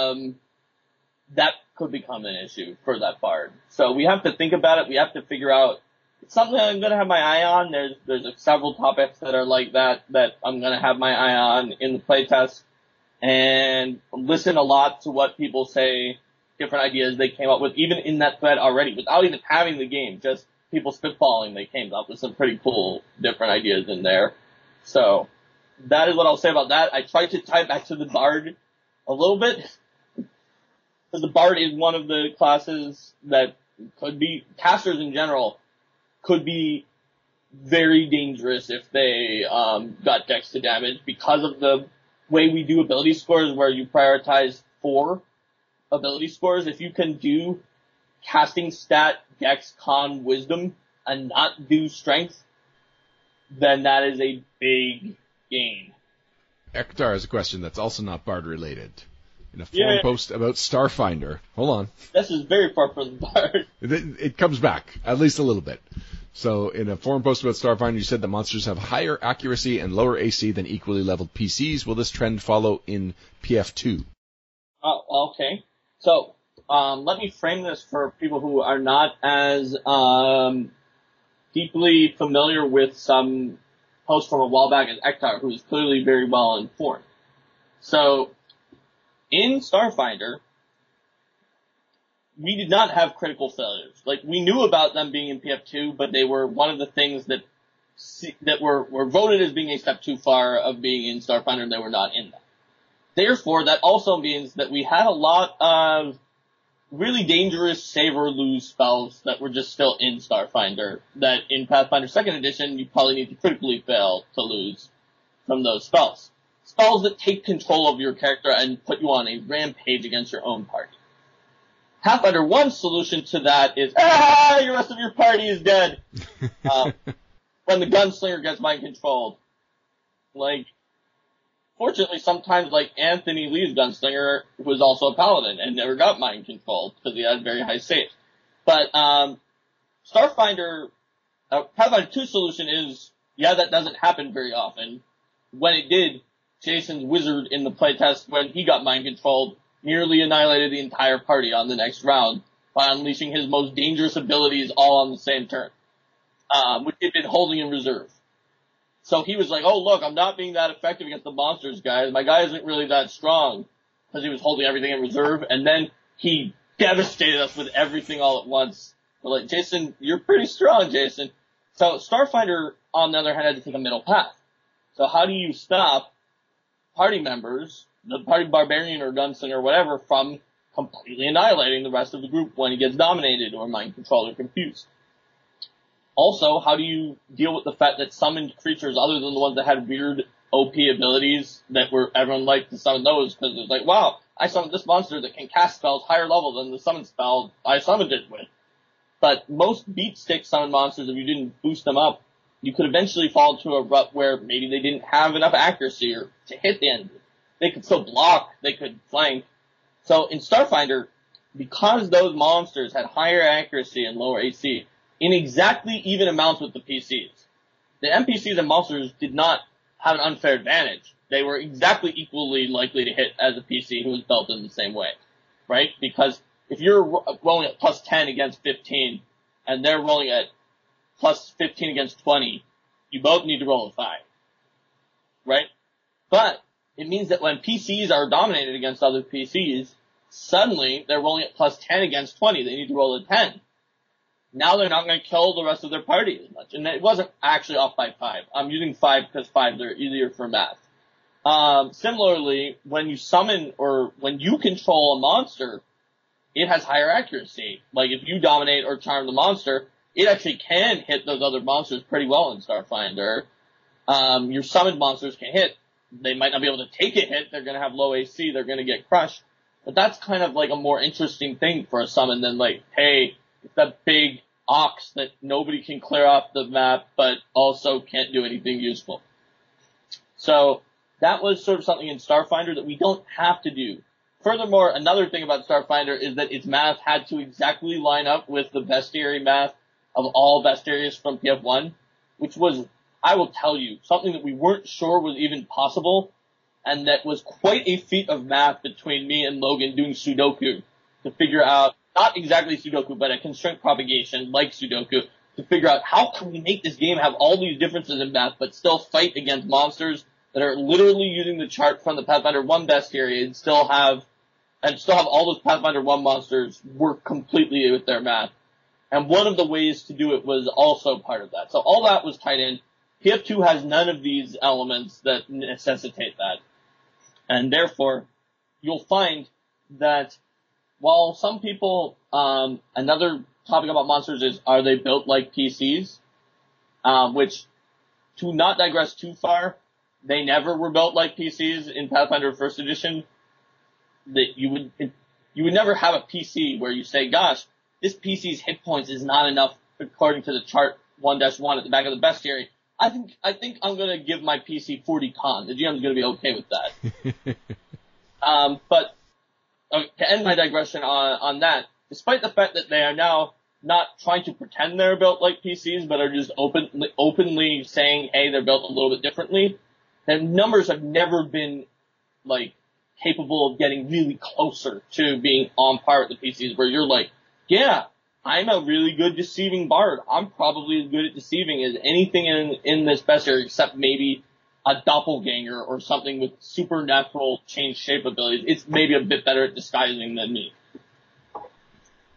that could become an issue for that Bard. So we have to think about it. We have to figure out. It's something I'm going to have my eye on. There's several topics that are like that I'm going to have my eye on in the playtest, and listen a lot to what people say, different ideas they came up with, even in that thread already, without even having the game, just people spitballing. They came up with some pretty cool different ideas in there. So that is what I'll say about that. I tried to tie it back to the Bard a little bit, because the Bard is one of the classes that could be, casters in general, could be very dangerous if they got dex to damage, because of the way we do ability scores, where you prioritize 4 ability scores. If you can do casting stat, dex, con, wisdom, and not do strength, then that is a big gain. Ektar has a question that's also not Bard related. In a forum post about Starfinder. Hold on. This is very far from the Bard. It comes back, at least a little bit. So in a forum post about Starfinder, you said that monsters have higher accuracy and lower AC than equally leveled PCs. Will this trend follow in PF2? Oh, okay. So, let me frame this for people who are not as deeply familiar with some posts from a while back as Ektar, who is clearly very well informed. So, in Starfinder, we did not have critical failures. Like, we knew about them being in PF2, but they were one of the things that were voted as being a step too far of being in Starfinder, and they were not in that. Therefore, that also means that we had a lot of really dangerous save or lose spells that were just still in Starfinder, that in Pathfinder 2nd Edition, you probably need to critically fail to lose from those spells. Spells that take control of your character and put you on a rampage against your own party. Pathfinder 1's solution to that is, the rest of your party is dead. When the gunslinger gets mind controlled. Like, fortunately, sometimes, like, Anthony Lee's gunslinger was also a paladin and never got mind controlled because he had very high saves. But, Pathfinder 2's solution is, that doesn't happen very often. When it did, Jason's wizard in the playtest, when he got mind controlled, nearly annihilated the entire party on the next round by unleashing his most dangerous abilities all on the same turn, which he'd been holding in reserve. So he was like, oh, look, I'm not being that effective against the monsters, guys. My guy isn't really that strong, because he was holding everything in reserve, and then he devastated us with everything all at once. We're like, Jason, you're pretty strong, Jason. So Starfinder, on the other hand, had to take a middle path. So how do you stop party members, the party barbarian or gunslinger or whatever, from completely annihilating the rest of the group when he gets dominated or mind controlled or confused? Also, how do you deal with the fact that summoned creatures, other than the ones that had weird OP abilities that everyone liked to summon those, because it's like, wow, I summoned this monster that can cast spells higher level than the summon spell I summoned it with. But most beat stick summon monsters, if you didn't boost them up, you could eventually fall into a rut where maybe they didn't have enough accuracy or to hit the end. They could still block, they could flank. So in Starfinder, because those monsters had higher accuracy and lower AC, in exactly even amounts with the PCs, the NPCs and monsters did not have an unfair advantage. They were exactly equally likely to hit as a PC who was built in the same way, right? Because if you're rolling at plus 10 against 15, and they're rolling at plus 15 against 20, you both need to roll a 5, right? But it means that when PCs are dominated against other PCs, suddenly they're rolling at plus 10 against 20. They need to roll a 10. Now they're not going to kill the rest of their party as much. And it wasn't actually off by 5. I'm using 5 because 5 they're easier for math. Similarly, when you summon or when you control a monster, it has higher accuracy. Like if you dominate or charm the monster, it actually can hit those other monsters pretty well in Starfinder. Your summoned monsters can hit. They might not be able to take a hit. They're going to have low AC. They're going to get crushed. But that's kind of like a more interesting thing for a summon than like, hey, it's that big ox that nobody can clear off the map, but also can't do anything useful. So that was sort of something in Starfinder that we don't have to do. Furthermore, another thing about Starfinder is that its math had to exactly line up with the bestiary math of all bestiaries from PF1, which was, I will tell you, something that we weren't sure was even possible, and that was quite a feat of math between me and Logan doing Sudoku to figure out, not exactly Sudoku, but a constraint propagation like Sudoku, to figure out how can we make this game have all these differences in math, but still fight against monsters that are literally using the chart from the Pathfinder 1 bestiary and still have all those Pathfinder 1 monsters work completely with their math. And one of the ways to do it was also part of that. So all that was tied in. PF2 has none of these elements that necessitate that. And therefore, you'll find that while some people, another topic about monsters is, are they built like PCs? Which, to not digress too far, they never were built like PCs in Pathfinder 1st Edition. That you would never have a PC where you say, gosh, this PC's hit points is not enough according to the chart 1-1 at the back of the bestiary. I think I'm gonna give my PC 40 con. The GM's gonna be okay with that. But to end my digression on that, despite the fact that they are now not trying to pretend they're built like PCs, but are just openly saying, hey, they're built a little bit differently, their numbers have never been, like, capable of getting really closer to being on par with the PCs, where you're like, yeah, I'm a really good deceiving bard. I'm probably as good at deceiving as anything in this bestiary, except maybe a doppelganger or something with supernatural change shape abilities. It's maybe a bit better at disguising than me.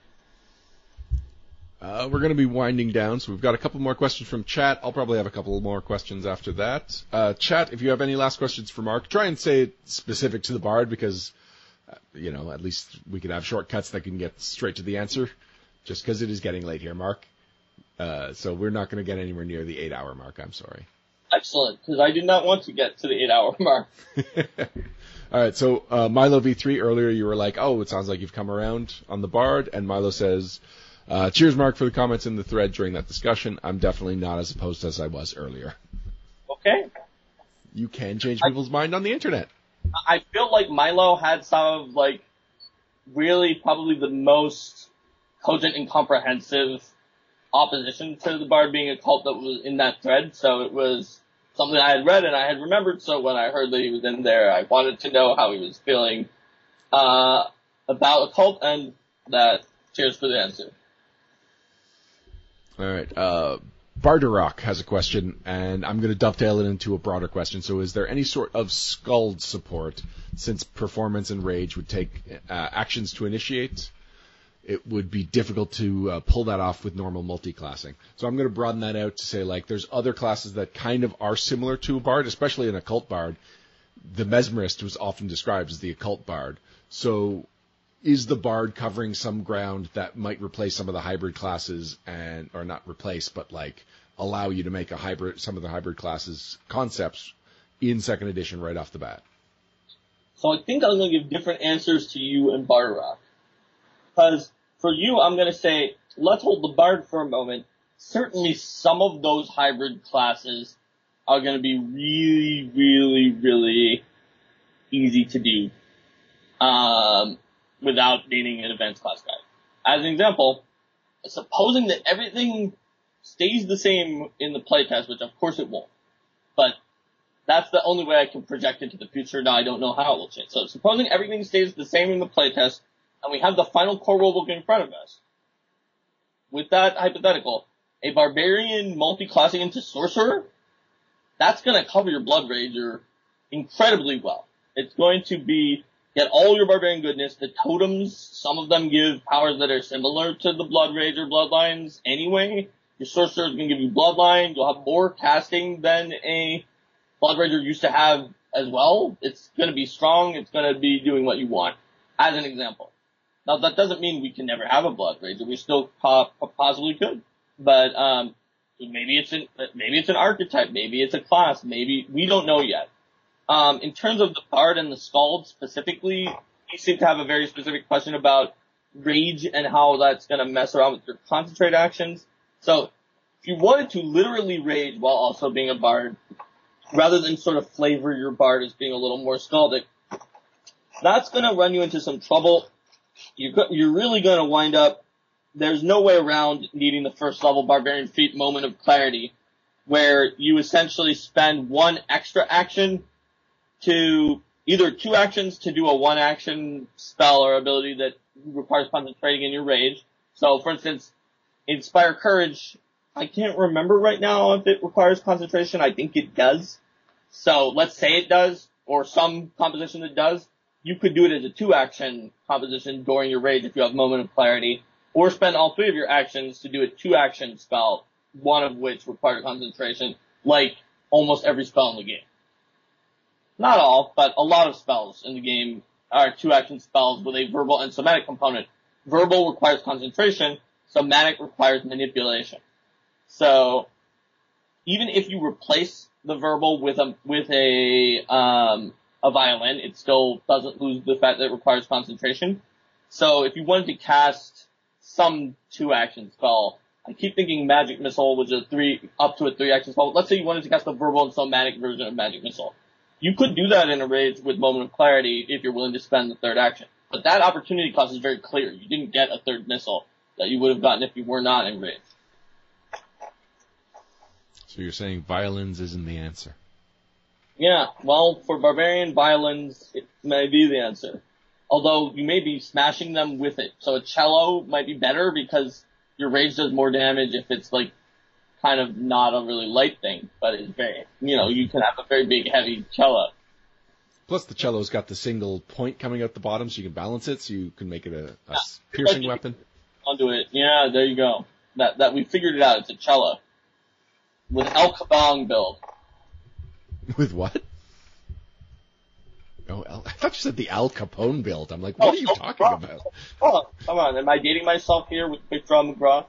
We're going to be winding down, so we've got a couple more questions from chat. I'll probably have a couple more questions after that. Chat, if you have any last questions for Mark, try and say it specific to the Bard because, at least we could have shortcuts that can get straight to the answer, just because it is getting late here, Mark. So we're not going to get anywhere near the 8-hour mark, I'm sorry. Excellent, because I did not want to get to the 8-hour mark. All right, so Milo V3, earlier you were like, oh, it sounds like you've come around on the Bard, and Milo says... cheers, Mark, for the comments in the thread during that discussion. I'm definitely not as opposed as I was earlier. Okay. You can change people's mind on the internet. I feel like Milo had some of, really probably the most cogent and comprehensive opposition to the Bard being a cult that was in that thread. So it was something I had read and I had remembered. So when I heard that he was in there, I wanted to know how he was feeling about a cult, and that cheers for the answer. All right. Barderock has a question, and I'm going to dovetail it into a broader question. So is there any sort of Skald support, since performance and rage would take actions to initiate? It would be difficult to pull that off with normal multi-classing. So I'm going to broaden that out to say, there's other classes that kind of are similar to a Bard, especially an Occult Bard. The Mesmerist was often described as the Occult Bard. So... is the Bard covering some ground that might replace some of the hybrid classes or not replace, but allow you to make some of the hybrid classes concepts in 2nd edition right off the bat? So I think I'm going to give different answers to you and Barderock. Because for you, I'm going to say, let's hold the Bard for a moment. Certainly some of those hybrid classes are going to be really, really, really easy to do. Without needing an advanced class guide. As an example, supposing that everything stays the same in the playtest, which of course it won't, but that's the only way I can project into the future. Now I don't know how it will change. So supposing everything stays the same in the playtest, and we have the final core rulebook in front of us, with that hypothetical, a barbarian multi-classing into sorcerer, that's going to cover your Blood Rager incredibly well. It's going to be get all your barbarian goodness. The totems, some of them give powers that are similar to the Blood Rager bloodlines anyway. Your sorcerer is going to give you bloodline. You'll have more casting than a Blood Rager used to have as well. It's going to be strong. It's going to be doing what you want, as an example. Now, that doesn't mean we can never have a Blood Rager. We still possibly could. But maybe it's an archetype. Maybe it's a class. Maybe we don't know yet. In terms of the Bard and the Skald specifically, you seem to have a very specific question about rage and how that's going to mess around with your concentrate actions. So, if you wanted to literally rage while also being a Bard, rather than sort of flavor your Bard as being a little more Skaldic, that's going to run you into some trouble. You're really going to wind up, there's no way around needing the first level Barbarian Feat Moment of Clarity, where you essentially spend one extra action to either 2 actions to do a 1-action spell or ability that requires concentrating in your rage. So, for instance, Inspire Courage, I can't remember right now if it requires concentration. I think it does. So, let's say it does, or some composition that does. You could do it as a 2-action composition during your rage if you have Moment of Clarity, or spend all 3 of your actions to do a 2-action spell, one of which requires concentration, like almost every spell in the game. Not all, but a lot of spells in the game are 2-action spells with a verbal and somatic component. Verbal requires concentration, somatic requires manipulation. So, even if you replace the verbal with a violin, it still doesn't lose the fact that it requires concentration. So, if you wanted to cast some 2-action spell, I keep thinking Magic Missile, which is up to a 3-action spell. Let's say you wanted to cast the verbal and somatic version of Magic Missile. You could do that in a rage with Moment of Clarity if you're willing to spend the 3rd action. But that opportunity cost is very clear. You didn't get a 3rd missile that you would have gotten if you were not in rage. So you're saying violins isn't the answer? Yeah, well, for barbarian violins, it may be the answer. Although you may be smashing them with it. So a cello might be better because your rage does more damage if it's kind of not a really light thing, but it's very, you can have a very big, heavy cello. Plus the cello's got the single point coming out the bottom so you can balance it, so you can make it a piercing weapon. Onto it. Yeah, there you go. that we figured it out. It's a cello with El Kabong build. With what? Oh, I thought you said the Al Capone build. I'm like, what are you talking about? Oh, come on. Am I dating myself here with Big John McGraw?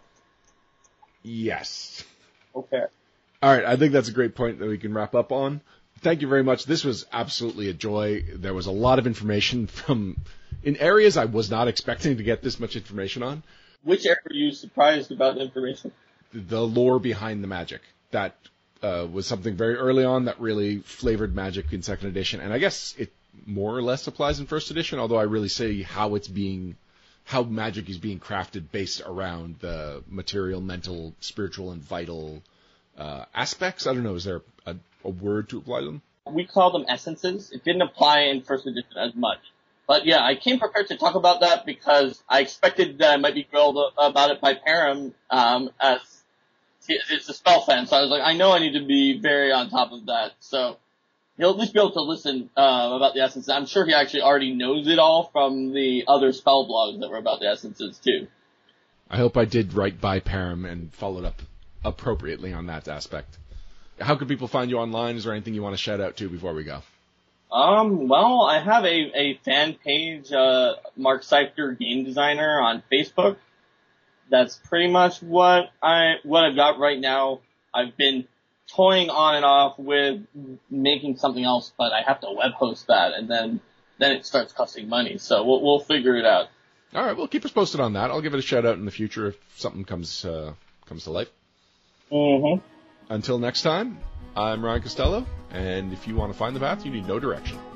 Yes. Okay. All right, I think that's a great point that we can wrap up on. Thank you very much. This was absolutely a joy. There was a lot of information in areas I was not expecting to get this much information on. Which area were you surprised about the information? The lore behind the Magic. That was something very early on that really flavored Magic in second edition, and I guess it more or less applies in first edition, although I really say how Magic is being crafted based around the material, mental, spiritual, and vital aspects. I don't know, is there a word to apply them? We call them essences. It didn't apply in first edition as much. But yeah, I came prepared to talk about that because I expected that I might be grilled about it by Param, as he's a spell fan, so I was like, I know I need to be very on top of that, so he'll at least be able to listen about the essences. I'm sure he actually already knows it all from the other spell blogs that were about the essences too. I hope I did right by Param and followed up appropriately on that aspect. How can people find you online? Is there anything you want to shout out to before we go? Well, I have a fan page, Mark Seifter, game designer, on Facebook. That's pretty much what I've got right now. I've been toying on and off with making something else, but I have to web host that, and then it starts costing money. So we'll figure it out. All right, well, keep us posted on that. I'll give it a shout out in the future if something comes to life. Mm-hmm. Until next time, I'm Ryan Costello, and if you want to find the path, you need no direction.